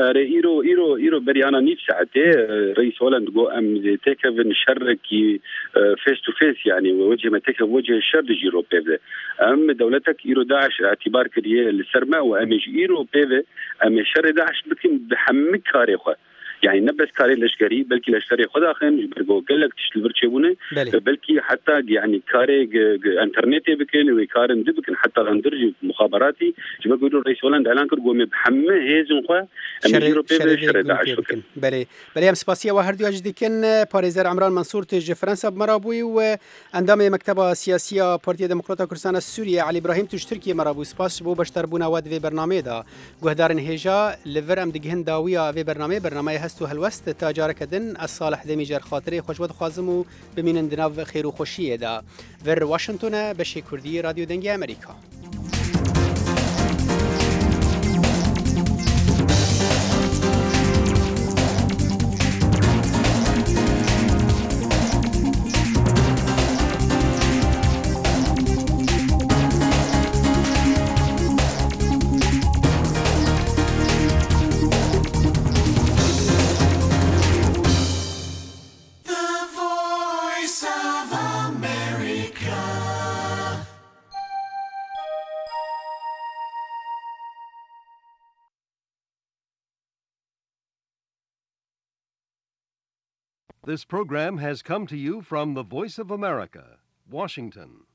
ايرو بريانا نيف ساعتين رئيس هولند جو ام تكفن شركي فيس تو فيس يعني وجه ما تكف وجه الشر جيرو بيفي ام دولتك ايرو داعش اعتبار كريه السرما وامج ايرو بيفي ام شر داعش بكم بحمك كاريخه يعني نبس كاري لشكري بلكي لشكري خدا خين برجو قالك تشتغل برشيبونه بلكي حتى يعني كاري انترنتي بكن وكارن دبكن حتى اندرج مخابراتي جب يقولوا رئيس هولندا اعلان كرجو مبحمه هيزن خو شر داعش بكن بله ام سپاسيه و هردو اجدكن پاريزر عمران منصور تج فرنسا بمرابوي و اندام مكتبه سياسيه بارتي ديمقراطيه كردستان السوريه علي ابراهيم تج تركيا مرابوي سپاس بو بشتربونا ود في برنامه دا گهدارن هجا لور ام دگهن داويه في برنامه هستو هلوست تاجار کدن از صالح دمیجر خاطری خوشبخت خوازم و بمینن دناو خیر و خوشیه دا ور واشنطن بشی کردی رادیو دنگی امریکا. This program has come to you from the Voice of America, Washington.